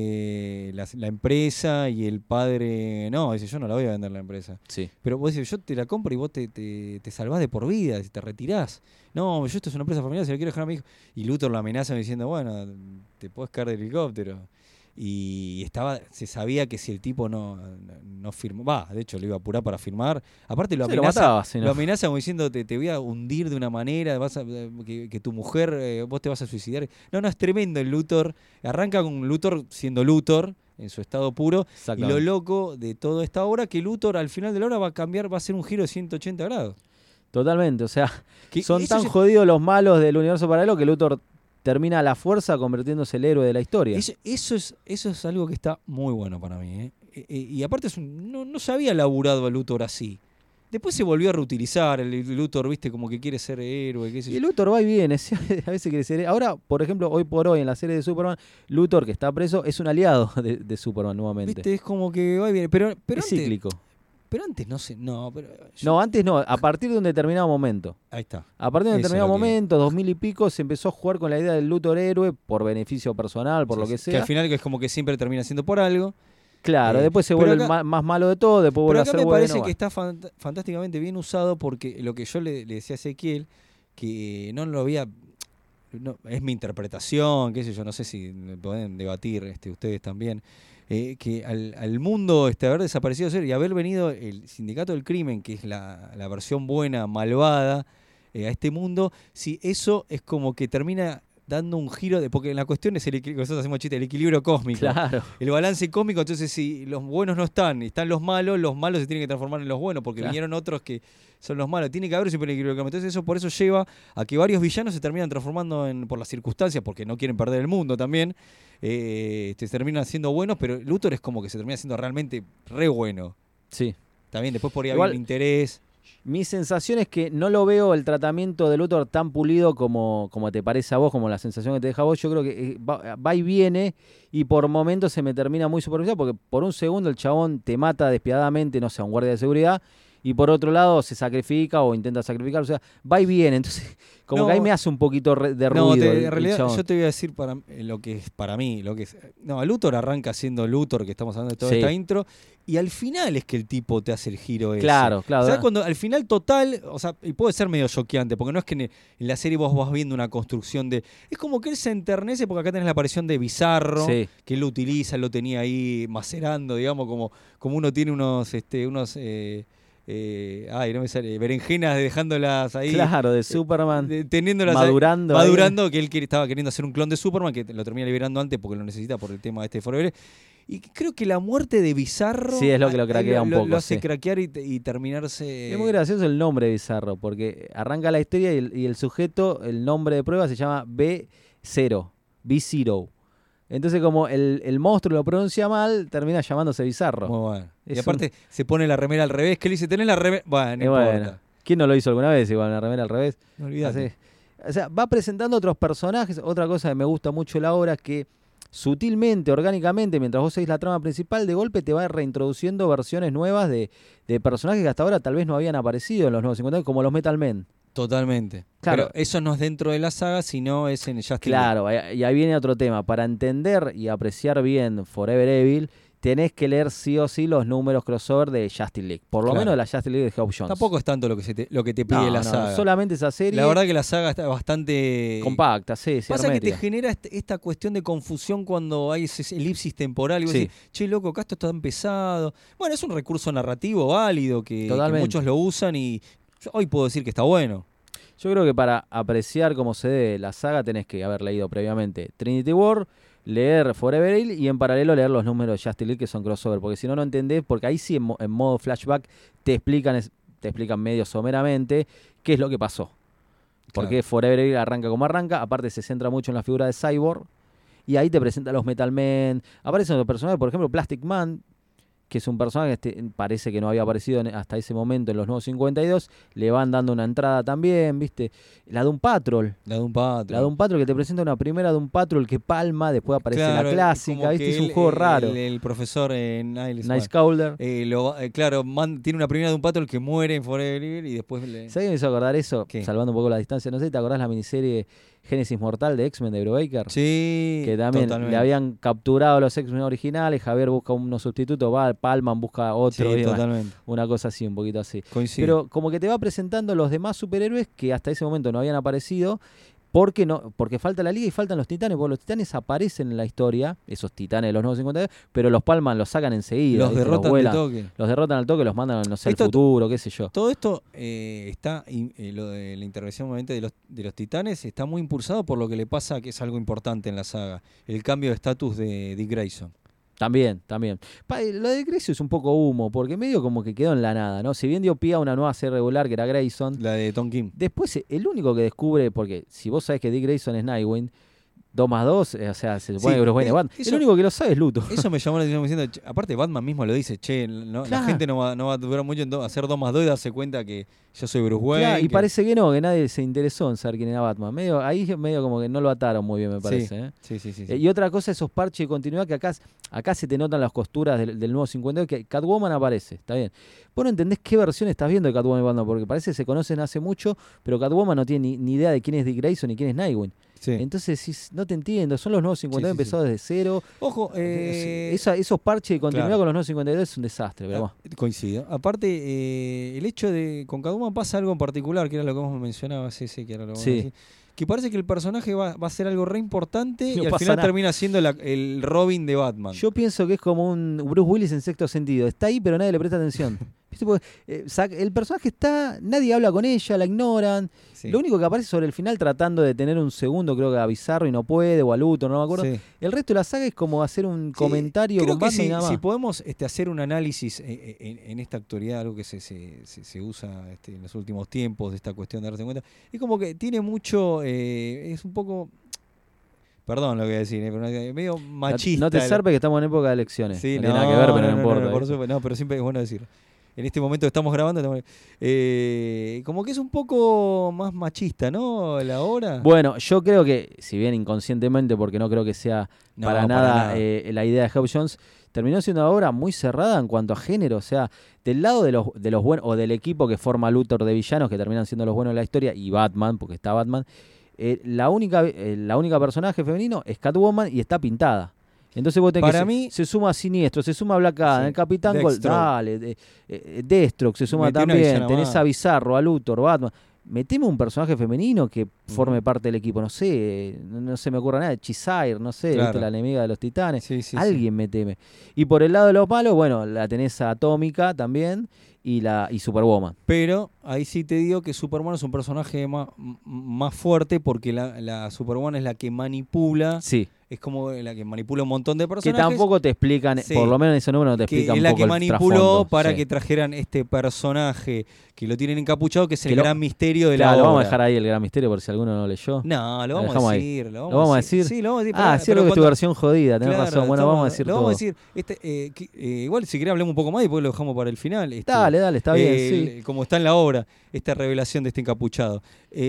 [SPEAKER 3] la empresa y el padre, no, dice, yo no la voy a vender la empresa.
[SPEAKER 4] Sí.
[SPEAKER 3] Pero vos decís, yo te la compro y vos te salvás de por vida, te retirás. No, yo esto es una empresa familiar, se la quiero dejar a mi hijo. Y Luthor lo amenaza diciendo, bueno, te podés caer del helicóptero. Y se sabía que si el tipo no firmaba, de hecho lo iba a apurar para firmar. Aparte lo amenaza,
[SPEAKER 4] lo mataba, si no.
[SPEAKER 3] lo amenaza como diciendo, te voy a hundir de una manera, que tu mujer, vos te vas a suicidar. No, es tremendo el Luthor. Arranca con Luthor siendo Luthor, en su estado puro. Y lo loco de toda esta obra, que Luthor al final de la obra va a hacer un giro de 180 grados.
[SPEAKER 4] Totalmente, o sea, son tan jodidos los malos del universo paralelo que Luthor termina a la fuerza convirtiéndose el héroe de la historia.
[SPEAKER 3] Eso es algo que está muy bueno para mí. Y aparte no se había laburado a Luthor así. Después se volvió a reutilizar el Luthor, viste, como que quiere ser héroe. Qué sé yo.
[SPEAKER 4] Y Luthor va y viene, a veces quiere ser héroe. Ahora, por ejemplo, hoy por hoy en la serie de Superman, Luthor, que está preso, es un aliado de Superman nuevamente.
[SPEAKER 3] Viste, es como que va y viene. Pero
[SPEAKER 4] es
[SPEAKER 3] antes,
[SPEAKER 4] cíclico.
[SPEAKER 3] Pero antes no sé, no.
[SPEAKER 4] Antes no, a partir de un determinado momento.
[SPEAKER 3] Ahí está.
[SPEAKER 4] A partir de un determinado momento, 2000 y pico, se empezó a jugar con la idea del Luthor héroe por beneficio personal, por lo que sea.
[SPEAKER 3] Que al final es como que siempre termina siendo por algo.
[SPEAKER 4] Claro, después se vuelve el más malo de todo, después vuelve a ser bueno.
[SPEAKER 3] Pero acá me parece que está fantásticamente bien usado porque lo que yo le decía a Ezequiel, que no lo había... No, es mi interpretación, qué sé yo, no sé si pueden debatir ustedes también. Que al mundo haber desaparecido y haber venido el Sindicato del Crimen, que es la versión buena, malvada, a este mundo, si eso es como que termina dando un giro, porque la cuestión es nosotros hacemos chiste, el equilibrio cósmico,
[SPEAKER 4] claro.
[SPEAKER 3] El balance cósmico. Entonces si los buenos no están, están los malos se tienen que transformar en los buenos, porque vinieron otros que son los malos. Tiene que haber siempre el equilibrio cósmico. Entonces por eso lleva a que varios villanos se terminan transformando por las circunstancias, porque no quieren perder el mundo también, se terminan siendo buenos, pero Luthor es como que se termina siendo realmente re bueno.
[SPEAKER 4] Sí.
[SPEAKER 3] También después por ahí había un interés.
[SPEAKER 4] Mi sensación es que no lo veo el tratamiento de Luthor tan pulido como te parece a vos, como la sensación que te deja a vos. Yo creo que va y viene y por momentos se me termina muy superficial porque por un segundo el chabón te mata despiadadamente, no sé, a un guardia de seguridad, y por otro lado se sacrifica o intenta sacrificar, o sea, va y viene. Entonces, como que ahí me hace un poquito de ruido.
[SPEAKER 3] En realidad yo te voy a decir lo que es para mí, Luthor arranca siendo Luthor, que estamos hablando de toda esta intro, y al final es que el tipo te hace el giro ese.
[SPEAKER 4] Claro.
[SPEAKER 3] ¿Sabes? Cuando al final total, o sea, y puede ser medio choqueante, porque no es que en la serie vos vas viendo una construcción es como que él se enternece, porque acá tenés la aparición de Bizarro, que él lo utiliza, lo tenía ahí macerando, digamos, como uno tiene no me sale, berenjenas dejándolas ahí.
[SPEAKER 4] Claro, de Superman.
[SPEAKER 3] Teniéndolas
[SPEAKER 4] madurando,
[SPEAKER 3] que él estaba queriendo hacer un clon de Superman, que lo termina liberando antes porque lo necesita por el tema de Forever. Y creo que la muerte de Bizarro
[SPEAKER 4] es lo que lo craquea un poco.
[SPEAKER 3] Lo hace craquear y terminarse...
[SPEAKER 4] Es muy gracioso el nombre de Bizarro, porque arranca la historia y el sujeto, el nombre de prueba se llama B0, B0. Entonces, como el monstruo lo pronuncia mal, termina llamándose Bizarro.
[SPEAKER 3] Muy bueno. Y aparte se pone la remera al revés, que él dice, tenés la remera... Bueno, no importa.
[SPEAKER 4] ¿Quién no lo hizo alguna vez igual, la remera al revés?
[SPEAKER 3] No olvidate.
[SPEAKER 4] O sea, va presentando otros personajes. Otra cosa que me gusta mucho la obra es que sutilmente, orgánicamente, mientras vos seguís la trama principal, de golpe te va reintroduciendo versiones nuevas de personajes que hasta ahora tal vez no habían aparecido en los nuevos 50, como los Metal Men.
[SPEAKER 3] Totalmente. Claro. Pero eso no es dentro de la saga, sino es en Justice League.
[SPEAKER 4] Claro, y ahí viene otro tema. Para entender y apreciar bien Forever Evil, tenés que leer sí o sí los números crossover de Justice League. Por lo menos de la Justice League de Geoff Johns.
[SPEAKER 3] Tampoco es tanto lo que te pide la saga.
[SPEAKER 4] Solamente esa serie.
[SPEAKER 3] La verdad que la saga está bastante...
[SPEAKER 4] compacta, sí.
[SPEAKER 3] Pasa hermética. Que te genera esta cuestión de confusión cuando hay ese elipsis temporal. Y vos decís, che, loco, acá esto está tan pesado. Bueno, es un recurso narrativo válido que muchos lo usan y yo hoy puedo decir que está bueno.
[SPEAKER 4] Yo creo que para apreciar cómo se dé la saga tenés que haber leído previamente Trinity War, leer Forever Evil y en paralelo leer los números de Justice League que son crossover, porque si no entendés, porque ahí sí en modo flashback te explican medio someramente qué es lo que pasó. Porque Forever Evil arranca como arranca, aparte se centra mucho en la figura de Cyborg y ahí te presenta los Metal Men, aparecen los personajes, por ejemplo Plastic Man, que es un personaje que parece que no había aparecido hasta ese momento en los nuevos 52, le van dando una entrada también, ¿viste? La Doom Patrol. La Doom Patrol que te presenta una primera Doom Patrol que palma, después aparece la clásica, ¿viste? Es un juego raro.
[SPEAKER 3] El profesor
[SPEAKER 4] Nice Calder.
[SPEAKER 3] Tiene una primera Doom Patrol que muere en Forever Evil y después...
[SPEAKER 4] ¿Sabes qué me hizo acordar eso?
[SPEAKER 3] ¿Qué?
[SPEAKER 4] Salvando un poco la distancia, no sé, ¿te acordás la miniserie Génesis Mortal de X-Men de Brubaker.
[SPEAKER 3] Sí,
[SPEAKER 4] Que también
[SPEAKER 3] totalmente.
[SPEAKER 4] le habían capturado los X-Men originales, Javier busca unos sustitutos, Palman busca otro,
[SPEAKER 3] Sí,
[SPEAKER 4] y bueno,
[SPEAKER 3] totalmente.
[SPEAKER 4] una cosa así, un poquito así.
[SPEAKER 3] Coincido.
[SPEAKER 4] Pero como que te va presentando los demás superhéroes que hasta ese momento no habían aparecido, porque falta la Liga y faltan los Titanes, porque los Titanes aparecen en la historia, esos Titanes de los nuevos 52, pero los Palman los sacan enseguida.
[SPEAKER 3] Los
[SPEAKER 4] ¿viste?
[SPEAKER 3] derrotan de
[SPEAKER 4] vuelan,
[SPEAKER 3] toque.
[SPEAKER 4] los derrotan al toque, los mandan, no sé, al
[SPEAKER 3] Esto-
[SPEAKER 4] futuro, qué sé yo.
[SPEAKER 3] Todo esto lo de la intervención obviamente de los Titanes está muy impulsado por lo que le pasa, que es algo importante en la saga, el cambio de estatus de Dick Grayson.
[SPEAKER 4] También. Lo de Grayson es un poco humo, porque medio como que quedó en la nada, ¿no? Si bien dio pie a una nueva serie regular que era Grayson,
[SPEAKER 3] La de Tom Kim.
[SPEAKER 4] después el único que descubre, porque si vos sabés que Dick Grayson es Nightwing, 2 más 2, o sea, se supone
[SPEAKER 3] Sí,
[SPEAKER 4] que Bruce Wayne es Batman.
[SPEAKER 3] eso-
[SPEAKER 4] El único que lo sabe es Luthor.
[SPEAKER 3] Eso me llamó la atención diciendo, "Che", aparte Batman mismo lo dice, che, la
[SPEAKER 4] Claro.
[SPEAKER 3] gente no va a durar mucho en hacer 2 más 2 y darse cuenta que yo soy Bruce Wayne.
[SPEAKER 4] Claro, y
[SPEAKER 3] que-
[SPEAKER 4] parece que no, que nadie se interesó en saber quién era Batman. Ahí medio como que no lo ataron muy bien, me parece. ¿eh?
[SPEAKER 3] Sí.
[SPEAKER 4] Y otra cosa, esos parches de continuidad que acá se te notan las costuras del nuevo 52, que Catwoman aparece, está bien. Vos no entendés qué versión estás viendo de Catwoman y Batman, porque parece que se conocen hace mucho, pero Catwoman no tiene ni idea de quién es Dick Grayson ni quién es Nightwing.
[SPEAKER 3] Sí.
[SPEAKER 4] Entonces decís, no te entiendo, son los nuevos 52
[SPEAKER 3] Sí, sí,
[SPEAKER 4] empezados desde cero.
[SPEAKER 3] Ojo,
[SPEAKER 4] Esos parches de continuidad
[SPEAKER 3] claro.
[SPEAKER 4] con los nuevos 52 es un desastre, pero bueno.
[SPEAKER 3] coincido. Aparte, el hecho de con Catwoman pasa algo en particular, que era lo que vos mencionabas, que era lo que vos
[SPEAKER 4] Sí.
[SPEAKER 3] decís, que parece que el personaje va a ser algo re importante
[SPEAKER 4] No
[SPEAKER 3] y al
[SPEAKER 4] pasa
[SPEAKER 3] final
[SPEAKER 4] nada.
[SPEAKER 3] termina siendo el Robin de Batman.
[SPEAKER 4] Yo pienso que es como un Bruce Willis en Sexto Sentido. Está ahí, pero nadie le presta atención. ¿Viste? Porque, el personaje está, nadie habla con ella, la ignoran.
[SPEAKER 3] Sí.
[SPEAKER 4] Lo único que aparece sobre el final tratando de tener un segundo, creo que a Bizarro y no puede, o a Luthor, no me acuerdo.
[SPEAKER 3] Sí.
[SPEAKER 4] El resto de la saga es como hacer un
[SPEAKER 3] Sí,
[SPEAKER 4] comentario
[SPEAKER 3] creo
[SPEAKER 4] con
[SPEAKER 3] que
[SPEAKER 4] Batman y nada más.
[SPEAKER 3] si podemos hacer un análisis en esta actualidad, algo que se usa en los últimos tiempos de esta cuestión de darse cuenta, es como que tiene mucho, es un poco, perdón lo que voy a decir, pero medio machista.
[SPEAKER 4] No te zarpe que estamos en época de elecciones.
[SPEAKER 3] Sí,
[SPEAKER 4] no tiene nada que ver, pero no importa.
[SPEAKER 3] por
[SPEAKER 4] ¿viste?
[SPEAKER 3] supuesto, no, pero siempre es bueno decirlo. En este momento que estamos grabando, como que es un poco más machista, ¿no? La obra.
[SPEAKER 4] Bueno, yo creo que, si bien inconscientemente, porque no creo que sea
[SPEAKER 3] No,
[SPEAKER 4] para
[SPEAKER 3] para
[SPEAKER 4] nada,
[SPEAKER 3] nada.
[SPEAKER 4] la idea de Geoff Jones, terminó siendo una obra muy cerrada en cuanto a género. O sea, del lado de los buenos, o del equipo que forma Luthor de villanos, que terminan siendo los buenos de la historia, y Batman, porque está Batman, la única personaje femenino es Catwoman y está pintada. Entonces vos tenés
[SPEAKER 3] Para
[SPEAKER 4] que
[SPEAKER 3] mí-
[SPEAKER 4] se suma Siniestro, se suma Black Adam,
[SPEAKER 3] Sí.
[SPEAKER 4] el Capitán
[SPEAKER 3] Deathstroke.
[SPEAKER 4] dale, Deathstroke se suma
[SPEAKER 3] Metí una
[SPEAKER 4] también,
[SPEAKER 3] villana
[SPEAKER 4] tenés
[SPEAKER 3] más.
[SPEAKER 4] a Bizarro, a Luthor, Batman. Meteme un personaje femenino que forme parte del equipo, no sé, no se me ocurre nada, Chisire, no sé,
[SPEAKER 3] Claro.
[SPEAKER 4] ¿viste? La enemiga de los titanes.
[SPEAKER 3] Sí, sí,
[SPEAKER 4] Alguien meteme. Y por el lado de los malos, bueno, la tenés a Atómica también y Superwoman.
[SPEAKER 3] Pero ahí sí te digo que Superman es un personaje más fuerte porque la Superwoman es la que manipula,
[SPEAKER 4] Sí,
[SPEAKER 3] es como la que manipula un montón de
[SPEAKER 4] que
[SPEAKER 3] personajes.
[SPEAKER 4] tampoco te explican,
[SPEAKER 3] Sí.
[SPEAKER 4] por lo menos en ese número no te
[SPEAKER 3] que
[SPEAKER 4] explican
[SPEAKER 3] es
[SPEAKER 4] un
[SPEAKER 3] la
[SPEAKER 4] poco
[SPEAKER 3] que
[SPEAKER 4] el
[SPEAKER 3] manipuló
[SPEAKER 4] trasfondo.
[SPEAKER 3] para
[SPEAKER 4] Sí.
[SPEAKER 3] que trajeran este personaje que lo tienen encapuchado, que es el
[SPEAKER 4] Que lo-
[SPEAKER 3] gran misterio de la
[SPEAKER 4] Claro,
[SPEAKER 3] obra.
[SPEAKER 4] vamos a dejar ahí el gran misterio por si alguno no leyó.
[SPEAKER 3] No, lo
[SPEAKER 4] Lo
[SPEAKER 3] vamos a
[SPEAKER 4] dejamos ahí.
[SPEAKER 3] decir.
[SPEAKER 4] ¿Lo vamos a decir?
[SPEAKER 3] Sí, lo vamos a decir.
[SPEAKER 4] Ah,
[SPEAKER 3] pero
[SPEAKER 4] cierto que es tu
[SPEAKER 3] cuando-
[SPEAKER 4] versión jodida, tenés
[SPEAKER 3] Claro,
[SPEAKER 4] razón. Bueno, vamos a decir
[SPEAKER 3] lo
[SPEAKER 4] todo.
[SPEAKER 3] vamos a decir. Igual si querés hablemos un poco más y después lo dejamos para el final.
[SPEAKER 4] Dale, está bien, sí.
[SPEAKER 3] Como está en la obra, esta revelación de este encapuchado.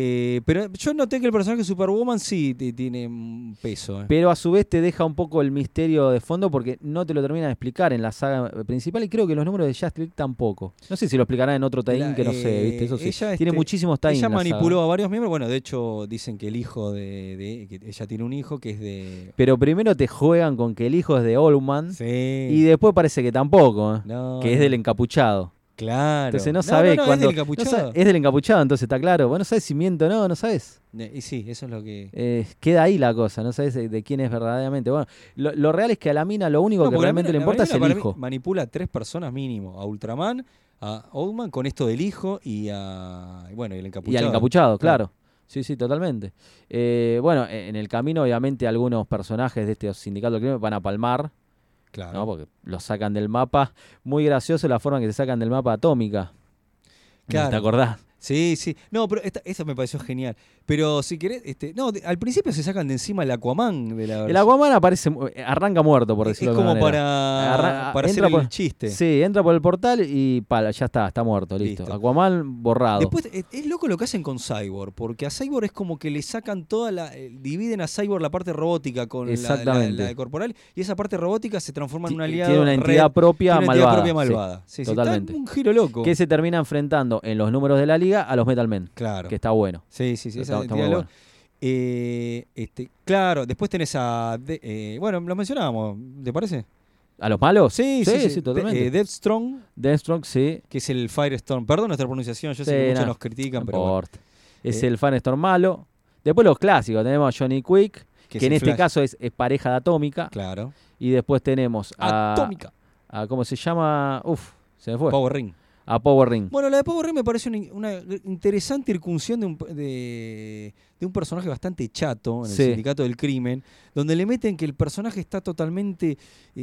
[SPEAKER 3] Pero yo noté que el personaje de Superwoman sí tiene un peso.
[SPEAKER 4] Pero a su vez te deja un poco el misterio de fondo porque no te lo terminan de explicar en la saga principal y creo que los números de Justice League tampoco. No sé si lo explicarán en otro tie-in que no sé, ¿viste? Eso sí.
[SPEAKER 3] Ella,
[SPEAKER 4] Tiene muchísimos tie-in.
[SPEAKER 3] Ella
[SPEAKER 4] la saga.
[SPEAKER 3] manipuló a varios miembros. Bueno, de hecho dicen que el hijo que ella tiene un hijo que es de...
[SPEAKER 4] Pero primero te juegan con que el hijo es de Oldman
[SPEAKER 3] Sí.
[SPEAKER 4] y después parece que tampoco, ¿eh?
[SPEAKER 3] No,
[SPEAKER 4] que es del encapuchado.
[SPEAKER 3] Claro.
[SPEAKER 4] Entonces no sabés cuándo.
[SPEAKER 3] Es del encapuchado.
[SPEAKER 4] Es del encapuchado, entonces está claro. Vos no sabés si miento o no, no sabés.
[SPEAKER 3] Y sí, eso es lo que...
[SPEAKER 4] Queda ahí la cosa, no sabés de quién es verdaderamente. Bueno, lo real es que a la mina lo único
[SPEAKER 3] No,
[SPEAKER 4] que
[SPEAKER 3] porque
[SPEAKER 4] realmente le
[SPEAKER 3] la
[SPEAKER 4] importa es
[SPEAKER 3] Marina
[SPEAKER 4] el
[SPEAKER 3] para mí
[SPEAKER 4] hijo.
[SPEAKER 3] manipula a 3 personas mínimo. A Ultraman, a Oldman con esto del hijo y a... Bueno, y el encapuchado.
[SPEAKER 4] Y al encapuchado, claro. Sí, totalmente. Bueno, en el camino, obviamente, algunos personajes de este sindicato del crimen van a palmar,
[SPEAKER 3] Claro.
[SPEAKER 4] ¿no? Porque los sacan del mapa. Muy gracioso la forma en que se sacan del mapa Atómica.
[SPEAKER 3] Claro.
[SPEAKER 4] ¿Te acordás?
[SPEAKER 3] Sí. No, pero eso me pareció genial. Pero si querés, al principio se sacan de encima el Aquaman de la
[SPEAKER 4] El Aquaman aparece, arranca muerto, por decirlo
[SPEAKER 3] es
[SPEAKER 4] de alguna
[SPEAKER 3] como
[SPEAKER 4] manera.
[SPEAKER 3] para hacer
[SPEAKER 4] entra
[SPEAKER 3] el
[SPEAKER 4] por-
[SPEAKER 3] chiste.
[SPEAKER 4] Sí, entra por el portal y ya está muerto, listo.
[SPEAKER 3] Listo.
[SPEAKER 4] Aquaman borrado.
[SPEAKER 3] Después es loco lo que hacen con Cyborg, porque a Cyborg es como que le sacan dividen a Cyborg la parte robótica con
[SPEAKER 4] Exactamente.
[SPEAKER 3] la corporal, y esa parte robótica se transforma en un aliado.
[SPEAKER 4] Tiene una entidad propia
[SPEAKER 3] tiene una entidad
[SPEAKER 4] malvada.
[SPEAKER 3] propia malvada. Sí,
[SPEAKER 4] totalmente.
[SPEAKER 3] está un giro loco.
[SPEAKER 4] Que se termina enfrentando en los números de la liga a los Metal Men.
[SPEAKER 3] Claro.
[SPEAKER 4] Que está bueno.
[SPEAKER 3] Sí,
[SPEAKER 4] Está
[SPEAKER 3] esa
[SPEAKER 4] muy
[SPEAKER 3] entidad
[SPEAKER 4] bueno.
[SPEAKER 3] loca. Claro, después tenés bueno, lo mencionábamos, ¿te parece?
[SPEAKER 4] ¿A los malos?
[SPEAKER 3] Sí,
[SPEAKER 4] totalmente.
[SPEAKER 3] Deathstrong,
[SPEAKER 4] sí.
[SPEAKER 3] que es el Firestorm. Perdón nuestra pronunciación, yo sé que muchos nos critican, pero bueno.
[SPEAKER 4] Es el Firestorm malo. Después los clásicos, tenemos a Johnny Quick, que en este caso es pareja de Atómica.
[SPEAKER 3] Claro.
[SPEAKER 4] Y después tenemos
[SPEAKER 3] Atómica.
[SPEAKER 4] ¿Cómo se llama? Se me fue.
[SPEAKER 3] Power Ring.
[SPEAKER 4] A Power Ring.
[SPEAKER 3] Bueno, la de Power Ring me parece una interesante ircunción de un personaje bastante chato en el Sindicato del Crimen, donde le meten que el personaje está totalmente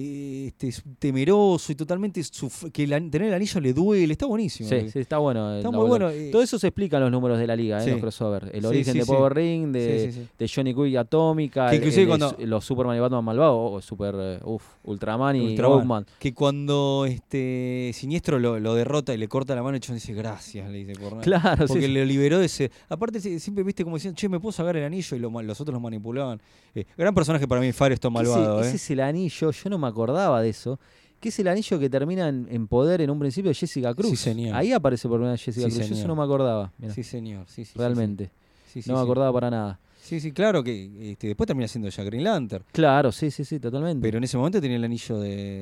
[SPEAKER 3] temeroso y totalmente que tener el anillo le duele. Está buenísimo.
[SPEAKER 4] Sí, está bueno.
[SPEAKER 3] Está muy bueno.
[SPEAKER 4] Todo eso se explica en los números de la liga, los crossover. El origen de Power Ring, de Johnny Quick y Atómica, los Superman y Batman malvados, Ultraman y Oakman.
[SPEAKER 3] Que cuando Siniestro lo derrota y le corta la mano, y John dice gracias, le dice por nada.
[SPEAKER 4] Claro,
[SPEAKER 3] porque le liberó de ese. Aparte, siempre viste como decían, che, me puedo sacar el anillo, y los otros lo manipulaban. Gran personaje para mí, Firestorm malvado.
[SPEAKER 4] Ese es el anillo, yo no me acordaba de eso. Que es el anillo que termina en poder en un principio de Jessica Cruz.
[SPEAKER 3] Sí, señor.
[SPEAKER 4] Ahí aparece por primera vez Jessica Cruz. Yo eso no me acordaba. Mirá.
[SPEAKER 3] Sí, señor. Sí,
[SPEAKER 4] realmente. No me acordaba para nada.
[SPEAKER 3] Sí, claro que después termina siendo ya Green Lantern.
[SPEAKER 4] Claro, sí, totalmente.
[SPEAKER 3] Pero en ese momento tenía el anillo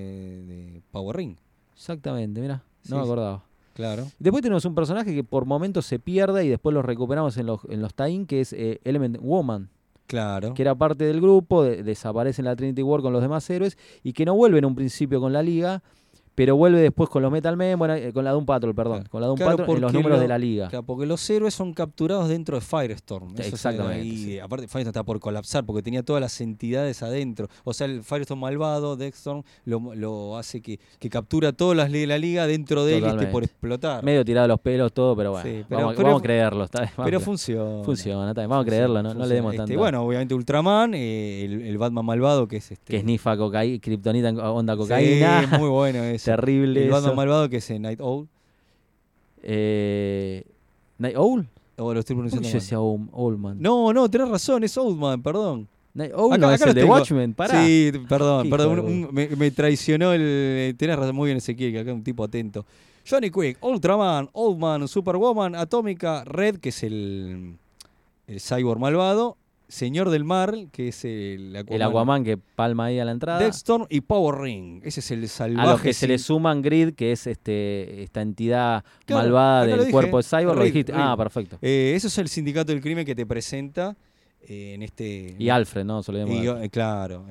[SPEAKER 3] de Power Ring.
[SPEAKER 4] Exactamente, mirá. No me acordaba.
[SPEAKER 3] Claro.
[SPEAKER 4] Después tenemos un personaje que por momentos se pierde y después lo recuperamos en los tie-in, que es Element Woman.
[SPEAKER 3] Claro.
[SPEAKER 4] Que era parte del grupo, desaparece en la Trinity War con los demás héroes y que no vuelve en un principio con la Liga, pero vuelve después con los Metal Men, con la Doom Patrol, perdón. Claro. Con la Doom Patrol en los números de la Liga.
[SPEAKER 3] Claro, porque los héroes son capturados dentro de Firestorm.
[SPEAKER 4] Exactamente.
[SPEAKER 3] Y aparte, Firestorm está por colapsar porque tenía todas las entidades adentro. O sea, el Firestorm malvado, Deathstorm, lo hace que captura todas las de la Liga dentro de él por explotar.
[SPEAKER 4] Medio tirado los pelos, todo, pero bueno. Sí, vamos a creerlo.
[SPEAKER 3] Pero funciona.
[SPEAKER 4] Funciona, vamos a creerlo, no le demos tanto.
[SPEAKER 3] Bueno, obviamente Ultraman, el Batman malvado que es
[SPEAKER 4] que snifa kriptonita en onda cocaína.
[SPEAKER 3] Sí, muy bueno eso.
[SPEAKER 4] Terrible.
[SPEAKER 3] El Batman malvado que es Night Owl.
[SPEAKER 4] ¿Night Owl?
[SPEAKER 3] O lo estoy pronunciando mal.
[SPEAKER 4] Yo decía Owlman.
[SPEAKER 3] No, tenés razón, es Owlman, perdón.
[SPEAKER 4] Night Owl acá es el de Watchmen, pará.
[SPEAKER 3] Sí, perdón. Me traicionó tenés razón, muy bien Ezequiel, que acá es un tipo atento. Johnny Quick, Ultraman, Oldman, Superwoman, Atómica, Red, que es el cyborg malvado. Señor del Mar, que es el Aquaman.
[SPEAKER 4] El Aquaman que palma ahí a la entrada.
[SPEAKER 3] Deathstorm y Power Ring. Ese es el salvaje.
[SPEAKER 4] A lo que se le suman Grid, que es esta entidad malvada del cuerpo de Cyborg. Lo dijiste. Perfecto.
[SPEAKER 3] Eso es el Sindicato del Crimen que te presenta en este...
[SPEAKER 4] Y Alfred, ¿no?
[SPEAKER 3] Claro.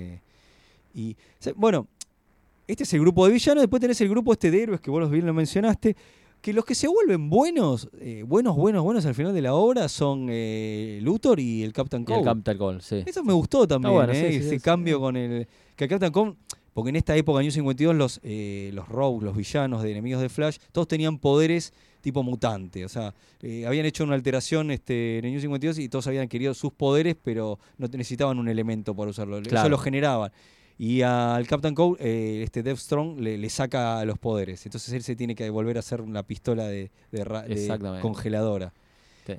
[SPEAKER 3] Bueno, este es el grupo de villanos. Después tenés el grupo de héroes que vos bien lo mencionaste. Que los que se vuelven buenos al final de la obra son Luthor y el Captain Cold.
[SPEAKER 4] El Captain Cold, sí.
[SPEAKER 3] Eso me gustó también,
[SPEAKER 4] bueno,
[SPEAKER 3] ese cambio con el... Que el Captain Cold, porque en esta época, en New 52, los rogues, los villanos de enemigos de Flash, todos tenían poderes tipo mutante. O sea, habían hecho una alteración en el New 52 y todos habían querido sus poderes, pero no necesitaban un elemento para usarlo. Claro. Eso lo generaban. Y al Captain Cold, Deathstorm le saca los poderes. Entonces él se tiene que volver a hacer una pistola de congeladora.
[SPEAKER 4] Sí.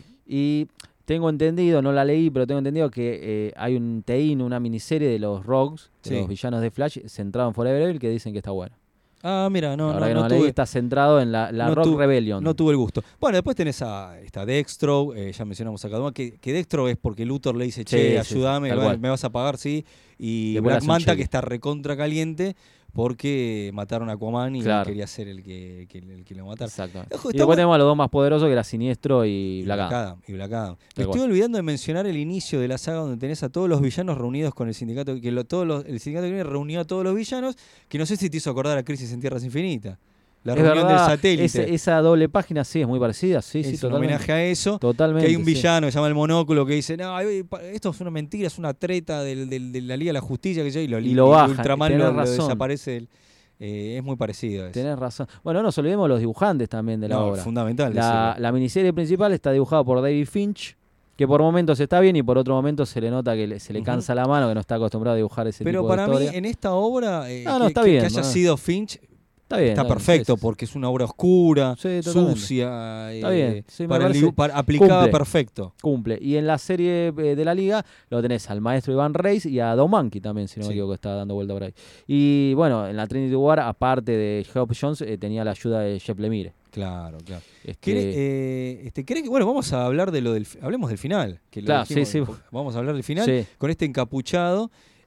[SPEAKER 4] Y tengo entendido, no la leí, pero tengo entendido que hay un teín, una miniserie de los Rogues, de los villanos de Flash, centrado en Forever Evil, que dicen que está bueno.
[SPEAKER 3] Mira, no
[SPEAKER 4] tuve. Está centrado en la Rogue Rebellion.
[SPEAKER 3] No tuve el gusto. Bueno, después tenés está Dextro, ya mencionamos acá, que Dextro es porque Luthor le dice, che, ayúdame, me vas a pagar, sí. Y Black Manta, que está recontra caliente porque mataron a Aquaman y quería ser el que lo matara.
[SPEAKER 4] Exacto. Y después tenemos a los dos más poderosos, que era Siniestro y Black Adam.
[SPEAKER 3] Me estoy olvidando de mencionar el inicio de la saga donde tenés a todos los villanos reunidos con el sindicato, que el sindicato que reunió a todos los villanos, que no sé si te hizo acordar a Crisis en Tierras Infinitas. La reunión del satélite.
[SPEAKER 4] Esa doble página sí es muy parecida. Sí,
[SPEAKER 3] es
[SPEAKER 4] totalmente.
[SPEAKER 3] Un homenaje a eso.
[SPEAKER 4] Totalmente.
[SPEAKER 3] Que hay un villano que se llama el Monóculo que dice, no, esto es una mentira, es una treta de la Liga de la Justicia, y
[SPEAKER 4] lo baja.
[SPEAKER 3] Ultraman lo desaparece. Es muy parecido eso.
[SPEAKER 4] Tenés razón. Bueno, no nos olvidemos los dibujantes también de la obra.
[SPEAKER 3] Fundamental.
[SPEAKER 4] La miniserie principal está dibujada por David Finch, que por momentos está bien y por otro momento se le nota que se le cansa la mano, que no está acostumbrado a dibujar ese tipo de historia.
[SPEAKER 3] Pero para mí, en esta obra,
[SPEAKER 4] está bien,
[SPEAKER 3] que haya sido Finch... Está perfecto, porque es una obra oscura, sucia,
[SPEAKER 4] está bien. Sí,
[SPEAKER 3] aplicada perfecto.
[SPEAKER 4] Cumple. Y en la serie de la Liga lo tenés al maestro Ivan Reis y a Domanki también, si no me equivoco, está dando vuelta por ahí. Y bueno, en la Trinity War, aparte de Geoff Jones, tenía la ayuda de Jeff Lemire.
[SPEAKER 3] Claro.
[SPEAKER 4] Es que...
[SPEAKER 3] ¿Cree que, bueno, vamos a hablar hablemos del final? Que
[SPEAKER 4] Claro,
[SPEAKER 3] dijimos,
[SPEAKER 4] sí.
[SPEAKER 3] Vamos a hablar del final
[SPEAKER 4] Sí.
[SPEAKER 3] con este encapuchado.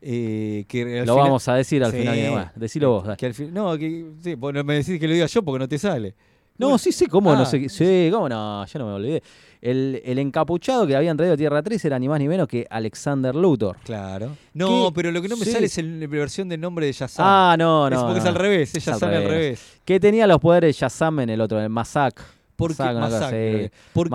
[SPEAKER 3] Que
[SPEAKER 4] lo vamos a decir al final y demás. Decilo vos. Dale.
[SPEAKER 3] Sí, bueno, me decís que lo diga yo porque no te sale.
[SPEAKER 4] No,
[SPEAKER 3] Bueno,
[SPEAKER 4] sí, ¿cómo no sé? Sí, ¿cómo no? Yo no me olvidé. El encapuchado que habían traído a Tierra 3 era ni más ni menos que Alexander Luthor.
[SPEAKER 3] Claro. No, pero lo que no me sale es la versión del nombre de Shazam.
[SPEAKER 4] No.
[SPEAKER 3] Porque es al revés, es Shazam al revés.
[SPEAKER 4] Que tenía los poderes de Shazam en el otro, en el Masak.
[SPEAKER 3] Porque
[SPEAKER 4] Masal,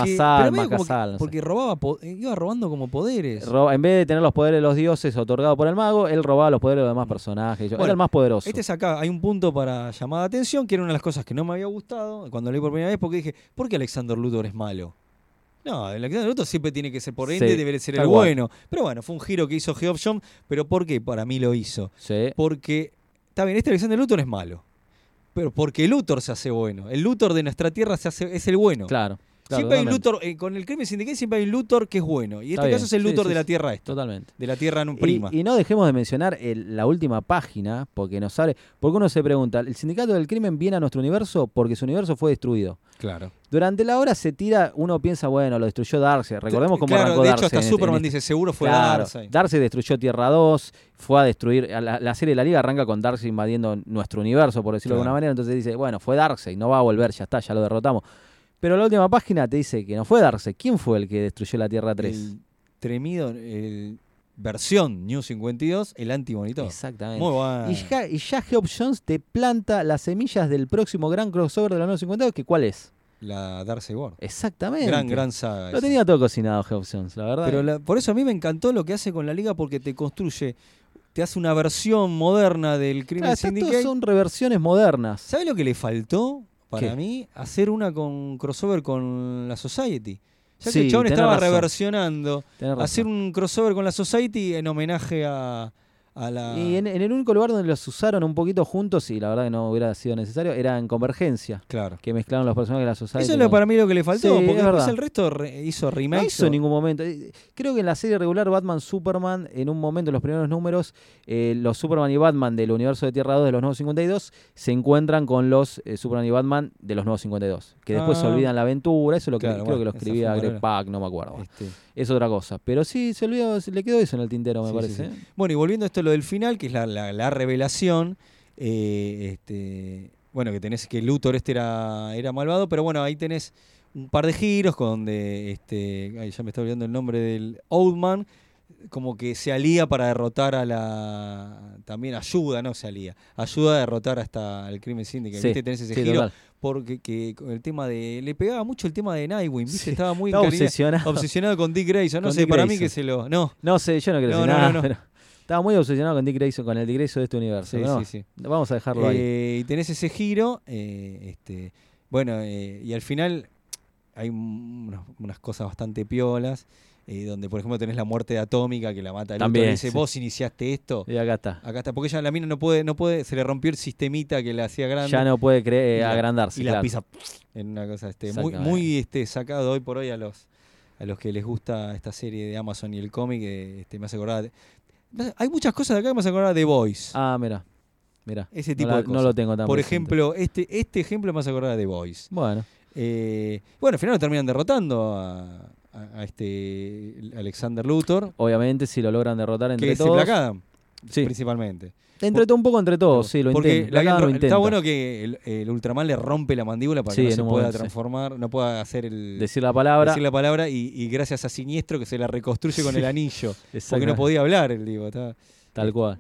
[SPEAKER 3] Masal, porque robaba, iba robando como poderes.
[SPEAKER 4] En vez de tener los poderes de los dioses otorgados por el mago, él robaba los poderes de los demás personajes. Era el más poderoso.
[SPEAKER 3] Este es acá, hay un punto para llamar la atención, que era una de las cosas que no me había gustado cuando leí por primera vez, porque dije, ¿por qué Alexander Luthor es malo? No, Alexander Luthor siempre tiene que ser, por ende, debe ser el bueno. Pero bueno, fue un giro que hizo Geoff John, pero ¿por qué? Para mí lo hizo.
[SPEAKER 4] Sí.
[SPEAKER 3] Porque, está bien, este Alexander Luthor es malo. Pero porque Luthor se hace bueno. El Luthor de nuestra tierra es el bueno.
[SPEAKER 4] Claro.
[SPEAKER 3] Siempre hay un Luthor, con el crimen sindical siempre hay un Luthor que es bueno. Y en este caso es el Luthor de la tierra esta.
[SPEAKER 4] Totalmente.
[SPEAKER 3] De la tierra prima.
[SPEAKER 4] Y no dejemos de mencionar la última página, porque nos sale. Porque uno se pregunta, ¿el sindicato del crimen viene a nuestro universo? Porque su universo fue destruido.
[SPEAKER 3] Claro.
[SPEAKER 4] Durante la hora se tira, uno piensa, bueno, lo destruyó Darkseid. Recordemos cómo arrancó
[SPEAKER 3] de
[SPEAKER 4] Darkseid.
[SPEAKER 3] hecho, hasta Superman dice, seguro fue Darkseid.
[SPEAKER 4] Darkseid destruyó Tierra 2, fue a destruir. La serie de la Liga arranca con Darkseid invadiendo nuestro universo, por decirlo de alguna manera. Entonces dice, bueno, fue Darkseid, no va a volver, ya está, ya lo derrotamos. Pero la última página te dice que no fue Darkseid. ¿Quién fue el que destruyó la Tierra 3?
[SPEAKER 3] El tremido, versión New 52, el anti-monitor.
[SPEAKER 4] Exactamente.
[SPEAKER 3] Muy bueno.
[SPEAKER 4] Y ya Geoff Johns te planta las semillas del próximo gran crossover de los 952, que ¿cuál es?
[SPEAKER 3] La Darkseid War.
[SPEAKER 4] Exactamente.
[SPEAKER 3] Gran saga.
[SPEAKER 4] Lo tenía todo cocinado Geoff Johns, la verdad.
[SPEAKER 3] Pero por eso a mí me encantó lo que hace con la Liga, porque te construye, te hace una versión moderna del Crimen Syndicate.
[SPEAKER 4] Todas son reversiones modernas.
[SPEAKER 3] ¿Sabes lo que le faltó para
[SPEAKER 4] ¿Qué?
[SPEAKER 3] mí? Hacer una con crossover con la Society. Ya que
[SPEAKER 4] Sí,
[SPEAKER 3] el chabón
[SPEAKER 4] tenés
[SPEAKER 3] estaba
[SPEAKER 4] razón.
[SPEAKER 3] reversionando.
[SPEAKER 4] Tenés razón.
[SPEAKER 3] Hacer un crossover con la Society en homenaje a la...
[SPEAKER 4] Y en el único lugar donde los usaron un poquito juntos, y la verdad que no hubiera sido necesario, era en Convergencia.
[SPEAKER 3] Claro.
[SPEAKER 4] Que mezclaron los personajes de la Society.
[SPEAKER 3] Eso es para mí lo que le faltó,
[SPEAKER 4] Sí,
[SPEAKER 3] porque
[SPEAKER 4] es
[SPEAKER 3] después
[SPEAKER 4] verdad.
[SPEAKER 3] el resto hizo remakes.
[SPEAKER 4] No hizo en ningún momento. Creo que en la serie regular Batman-Superman, en un momento, en los primeros números, los Superman y Batman del universo de Tierra 2 de los Nuevos 52 se encuentran con los Superman y Batman de los Nuevos 52. Que después se olvidan la aventura. Eso es lo que creo que lo escribía Greg Pak, no me acuerdo. Es otra cosa. Pero sí, se olvidó, le quedó eso en el tintero, me parece.
[SPEAKER 3] Sí. Bueno, y volviendo a esto lo del final, que es la revelación, bueno, que tenés que Luthor era malvado, pero bueno, ahí tenés un par de giros donde ya me está olvidando el nombre del Old Man, como que se alía para derrotar también ayuda a derrotar hasta el Crimen Syndicate.
[SPEAKER 4] Sí,
[SPEAKER 3] ¿Viste? Tenés ese giro, total. Porque el tema le pegaba mucho el tema de Nightwing, ¿viste?
[SPEAKER 4] Sí,
[SPEAKER 3] estaba muy
[SPEAKER 4] obsesionado
[SPEAKER 3] con Dick Grayson,
[SPEAKER 4] no
[SPEAKER 3] sé, para mí que
[SPEAKER 4] no sé, yo no quiero decir nada, pero estaba muy obsesionado con Dick Grayson, con el Dick Grayson de este universo.
[SPEAKER 3] Sí.
[SPEAKER 4] Vamos a dejarlo ahí.
[SPEAKER 3] Y tenés ese giro, bueno, y al final hay unas cosas bastante piolas, donde por ejemplo tenés la muerte de Atómica, que la mata el otro y dice, vos iniciaste esto.
[SPEAKER 4] Y acá está,
[SPEAKER 3] porque ella, la mina no puede, se le rompió el sistemita que la hacía grande.
[SPEAKER 4] Ya no puede agrandarse.
[SPEAKER 3] Y la pisa en una cosa muy sacado hoy por hoy a los que les gusta esta serie de Amazon y el cómic, me hace acordar. Hay muchas cosas de acá que me hace acordar de Boys.
[SPEAKER 4] Ah, mira.
[SPEAKER 3] Ese tipo de cosas.
[SPEAKER 4] No lo tengo tan
[SPEAKER 3] Por
[SPEAKER 4] presente.
[SPEAKER 3] ejemplo, este ejemplo me hace acordar de Boys.
[SPEAKER 4] Bueno,
[SPEAKER 3] al final lo terminan derrotando a Alexander Luthor.
[SPEAKER 4] Obviamente, si lo logran derrotar entre
[SPEAKER 3] que
[SPEAKER 4] todos.
[SPEAKER 3] es Black Adam,
[SPEAKER 4] sí.
[SPEAKER 3] principalmente.
[SPEAKER 4] Un poco entre todos, sí, lo intenta.
[SPEAKER 3] Está bueno que el Ultraman le rompe la mandíbula para que no se pueda transformar, no pueda hacer
[SPEAKER 4] decir la palabra
[SPEAKER 3] y gracias a Siniestro que se la reconstruye con el anillo. Porque no podía hablar,
[SPEAKER 4] tal cual.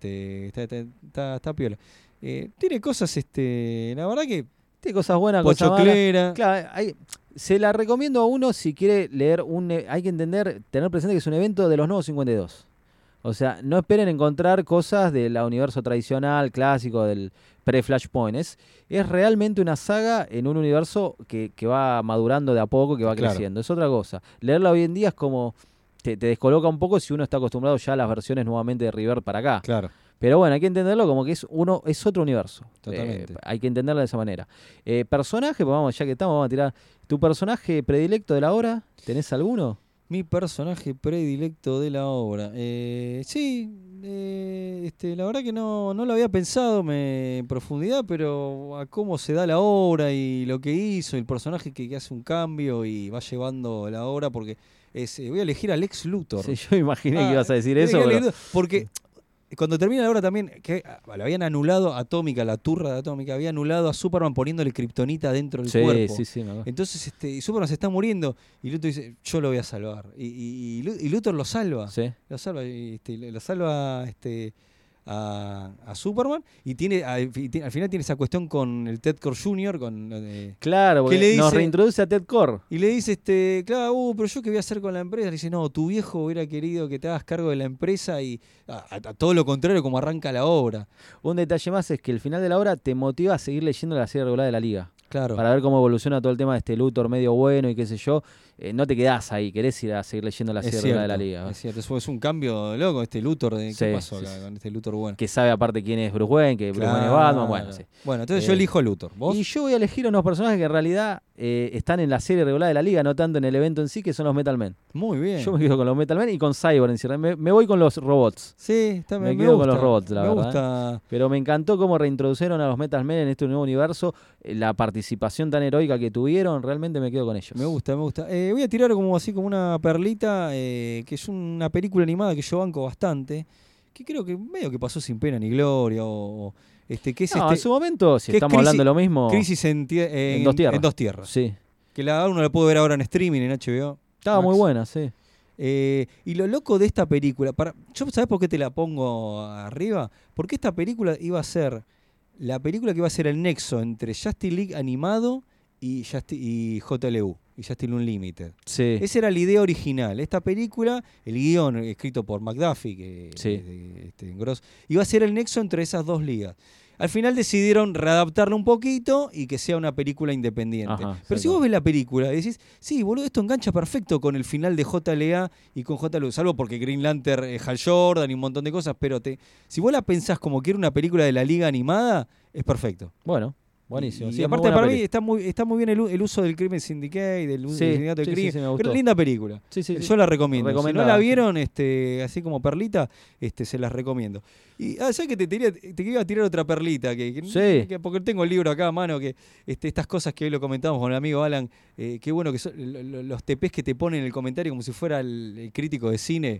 [SPEAKER 3] Está piola. Tiene cosas, la verdad que...
[SPEAKER 4] Tiene cosas buenas, cosas
[SPEAKER 3] malas.
[SPEAKER 4] Claro, se la recomiendo a uno si quiere leer hay que tener presente que es un evento de los Nuevos 52. O sea, no esperen encontrar cosas del universo tradicional, clásico, del pre-Flashpoint. Es realmente una saga en un universo que va madurando de a poco, que va creciendo. Es otra cosa. Leerla hoy en día es como... Te descoloca un poco si uno está acostumbrado ya a las versiones nuevamente de River para acá.
[SPEAKER 3] Claro.
[SPEAKER 4] Pero bueno, hay que entenderlo como que es otro universo.
[SPEAKER 3] Totalmente.
[SPEAKER 4] Hay que entenderlo de esa manera. Personaje, pues ya que estamos, vamos a tirar. ¿Tu personaje predilecto de la obra? ¿Tenés alguno?
[SPEAKER 3] Mi personaje predilecto de la obra. Sí, la verdad que no lo había pensado en profundidad, pero a cómo se da la obra y lo que hizo, el personaje que hace un cambio y va llevando la obra, porque voy a elegir a Lex Luthor.
[SPEAKER 4] Sí, yo imaginé que ibas a decir eso.
[SPEAKER 3] Porque cuando termina la obra también, que le habían anulado Atómica, la turra de Atómica, había anulado a Superman poniéndole kriptonita dentro del cuerpo.
[SPEAKER 4] Sí, me acuerdo.
[SPEAKER 3] Entonces Superman se está muriendo y Luthor dice, yo lo voy a salvar. Y Luthor lo salva.
[SPEAKER 4] Sí.
[SPEAKER 3] Lo salva, lo salva a Superman y al final tiene esa cuestión con el Ted Kord Jr.
[SPEAKER 4] Claro, porque
[SPEAKER 3] le dice,
[SPEAKER 4] nos reintroduce a Ted Kord.
[SPEAKER 3] Y le dice, claro, pero yo qué voy a hacer con la empresa. Le dice, no, tu viejo hubiera querido que te hagas cargo de la empresa y a todo lo contrario como arranca la obra.
[SPEAKER 4] Un detalle más es que el final de la obra te motiva a seguir leyendo la serie regular de la Liga.
[SPEAKER 3] Claro.
[SPEAKER 4] Para ver cómo evoluciona todo el tema de este Luthor medio bueno y qué sé yo. No te quedás ahí, querés ir a seguir leyendo la serie regular de la Liga.
[SPEAKER 3] Es cierto, eso es un cambio loco, Luthor. ¿Qué pasó acá con este Luthor bueno?
[SPEAKER 4] Que sabe aparte quién es Bruce Wayne, que Bruce Wayne es Batman, bueno, sí.
[SPEAKER 3] Bueno, entonces yo elijo Luthor. ¿Vos?
[SPEAKER 4] Y yo voy a elegir unos personajes que en realidad están en la serie regular de la Liga, no tanto en el evento en sí, que son los Metal Men.
[SPEAKER 3] Muy bien.
[SPEAKER 4] Yo me quedo con los Metal Men y con Cyborg en cierre. Me voy con los robots.
[SPEAKER 3] Sí,
[SPEAKER 4] me quedo con los robots, la verdad.
[SPEAKER 3] Me gusta.
[SPEAKER 4] Pero me encantó cómo reintrodujeron a los Metal Men en este nuevo universo, la participación tan heroica que tuvieron, realmente me quedo con ellos.
[SPEAKER 3] Me gusta. Voy a tirar como una perlita, que es una película animada que yo banco bastante, que creo que medio que pasó sin pena ni gloria, que es
[SPEAKER 4] en su momento, si estamos hablando de lo mismo...
[SPEAKER 3] Crisis en dos tierras.
[SPEAKER 4] Sí.
[SPEAKER 3] Que uno la puede ver ahora en streaming, en HBO.
[SPEAKER 4] Estaba muy buena, sí.
[SPEAKER 3] Y lo loco de esta película, ¿sabes por qué te la pongo arriba? Porque esta película iba a ser la película que iba a ser el nexo entre Justice League animado y JLU, y Justice League Unlimited.
[SPEAKER 4] Sí.
[SPEAKER 3] Esa era la idea original. Esta película, el guión escrito por McDuffie, Gross, iba a ser el nexo entre esas dos ligas. Al final decidieron readaptarla un poquito y que sea una película independiente.
[SPEAKER 4] Ajá,
[SPEAKER 3] pero si vos ves la película y decís, sí, boludo, esto engancha perfecto con el final de JLA y con JLU, salvo porque Green Lantern es Hal Jordan y un montón de cosas, pero si vos la pensás como que era una película de la Liga animada, es perfecto.
[SPEAKER 4] Bueno. Buenísimo.
[SPEAKER 3] Y aparte para mí está muy bien el uso del Crimen Syndicate, del sindicato del crimen.
[SPEAKER 4] Sí, me gustó.
[SPEAKER 3] Linda película.
[SPEAKER 4] Sí.
[SPEAKER 3] Yo la recomiendo. Si no la vieron, así como perlita, se las recomiendo. Y ¿sabes que te iba a tirar otra perlita? Porque tengo el libro acá a mano, que estas cosas que hoy lo comentamos con el amigo Alan, qué bueno que son los TPs que te ponen en el comentario como si fuera el crítico de cine.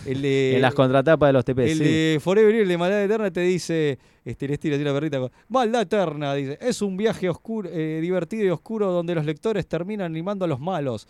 [SPEAKER 4] En las contratapas de los TP.
[SPEAKER 3] El de Forever y el de Maldad Eterna te dice, le tira la perrita, Maldad Eterna, dice, es un viaje oscuro, divertido y oscuro donde los lectores terminan animando a los malos.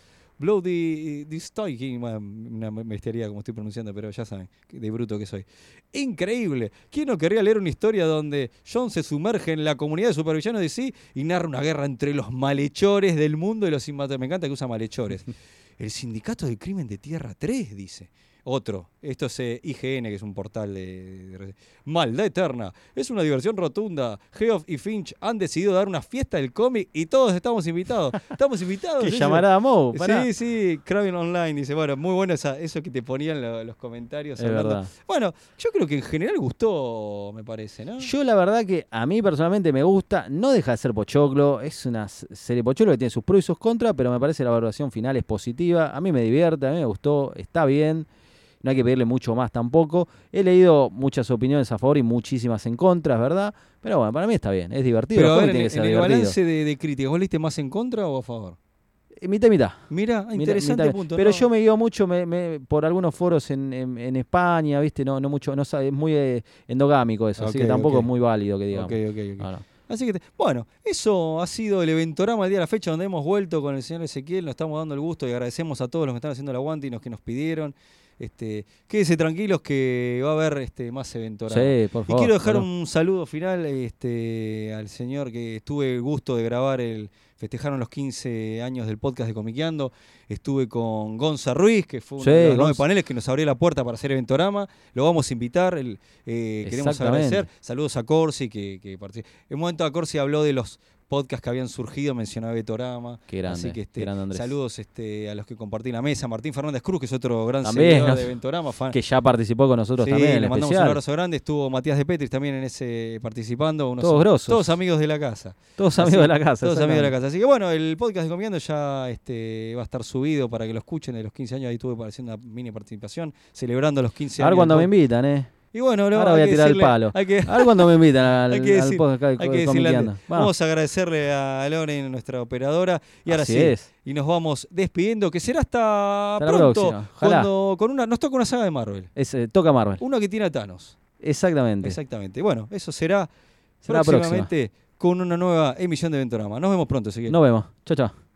[SPEAKER 3] Bloody Stoiking, una bestiaría como estoy pronunciando, pero ya saben, de bruto que soy. Increíble. ¿Quién no querría leer una historia donde John se sumerge en la comunidad de supervillanos de DC y narra una guerra entre los malhechores del mundo y los inmatables? Me encanta que usa malhechores. El Sindicato del Crimen de Tierra 3, dice. Otro, esto es IGN, que es un portal de Maldad Eterna. Es una diversión rotunda. Geoff y Finch han decidido dar una fiesta del cómic y todos estamos invitados. ¿Estamos invitados?
[SPEAKER 4] ¿Qué llamará Mo?
[SPEAKER 3] Sí, Kraven Online dice, bueno, muy bueno eso que te ponían los comentarios.
[SPEAKER 4] Es verdad.
[SPEAKER 3] Bueno, yo creo que en general gustó, me parece, ¿no?
[SPEAKER 4] Yo la verdad que a mí personalmente me gusta, no deja de ser pochoclo, es una serie pochoclo que tiene sus pros y sus contras, pero me parece la valoración final es positiva. A mí me divierte, a mí me gustó, está bien. No hay que pedirle mucho más tampoco. He leído muchas opiniones a favor y muchísimas en contra, ¿verdad? Pero bueno, para mí está bien, es divertido.
[SPEAKER 3] Pero a ver, en el balance de críticas, ¿vos leíste más en contra o a favor?
[SPEAKER 4] Mitad y mitad.
[SPEAKER 3] Mira, interesante mitad. Punto.
[SPEAKER 4] Pero yo me guío mucho por algunos foros en España, ¿viste? No mucho, no es muy endogámico eso, así que tampoco es muy válido que digamos.
[SPEAKER 3] Okay. No. Así que, bueno, eso ha sido el Eventorama al día de la fecha, donde hemos vuelto con el señor Ezequiel, nos estamos dando el gusto y agradecemos a todos los que están haciendo el aguante y los que nos pidieron. Quédense tranquilos que va a haber más Eventorama.
[SPEAKER 4] Sí, por favor.
[SPEAKER 3] Y quiero dejar un saludo final al señor que tuve el gusto de grabar festejaron los 15 años del podcast de Comiqueando. Estuve con Gonza Ruiz, que fue uno de los 9 paneles que nos abrió la puerta para hacer Eventorama. Lo vamos a invitar, queremos agradecer. Saludos a Corsi, que participó. En un momento a Corsi habló de los podcasts que habían surgido, mencionaba Eventorama.
[SPEAKER 4] Qué grande,
[SPEAKER 3] así que
[SPEAKER 4] qué grande Andrés.
[SPEAKER 3] saludos a los que compartí la mesa. Martín Fernández Cruz, que es otro gran seguidor de Eventorama.
[SPEAKER 4] Que ya participó con nosotros también en
[SPEAKER 3] le
[SPEAKER 4] el
[SPEAKER 3] mandamos
[SPEAKER 4] especial.
[SPEAKER 3] un abrazo grande. Estuvo Matías de Petris también en ese participando.
[SPEAKER 4] Todos grosos.
[SPEAKER 3] Todos amigos de la casa.
[SPEAKER 4] Todos amigos de la casa.
[SPEAKER 3] Todos amigos de la casa. Así que bueno, el podcast de Comiendo ya va a estar subido para que lo escuchen. De los 15 años ahí tuve haciendo una mini participación, celebrando los 15 años.
[SPEAKER 4] A ver cuando me invitan,
[SPEAKER 3] Y bueno,
[SPEAKER 4] ahora voy a tirar el palo. A ver cuándo me invitan al podcast
[SPEAKER 3] hay que decirle, vamos a agradecerle a Lore, nuestra operadora. Y ahora y nos vamos despidiendo, que será hasta pronto. Cuando nos toca una saga de Marvel.
[SPEAKER 4] Toca Marvel.
[SPEAKER 3] Una que tiene a Thanos.
[SPEAKER 4] Exactamente.
[SPEAKER 3] Bueno, eso será próximamente con una nueva emisión de Ventorama. Nos vemos pronto, Ezequiel.
[SPEAKER 4] Nos vemos. Chao, chao.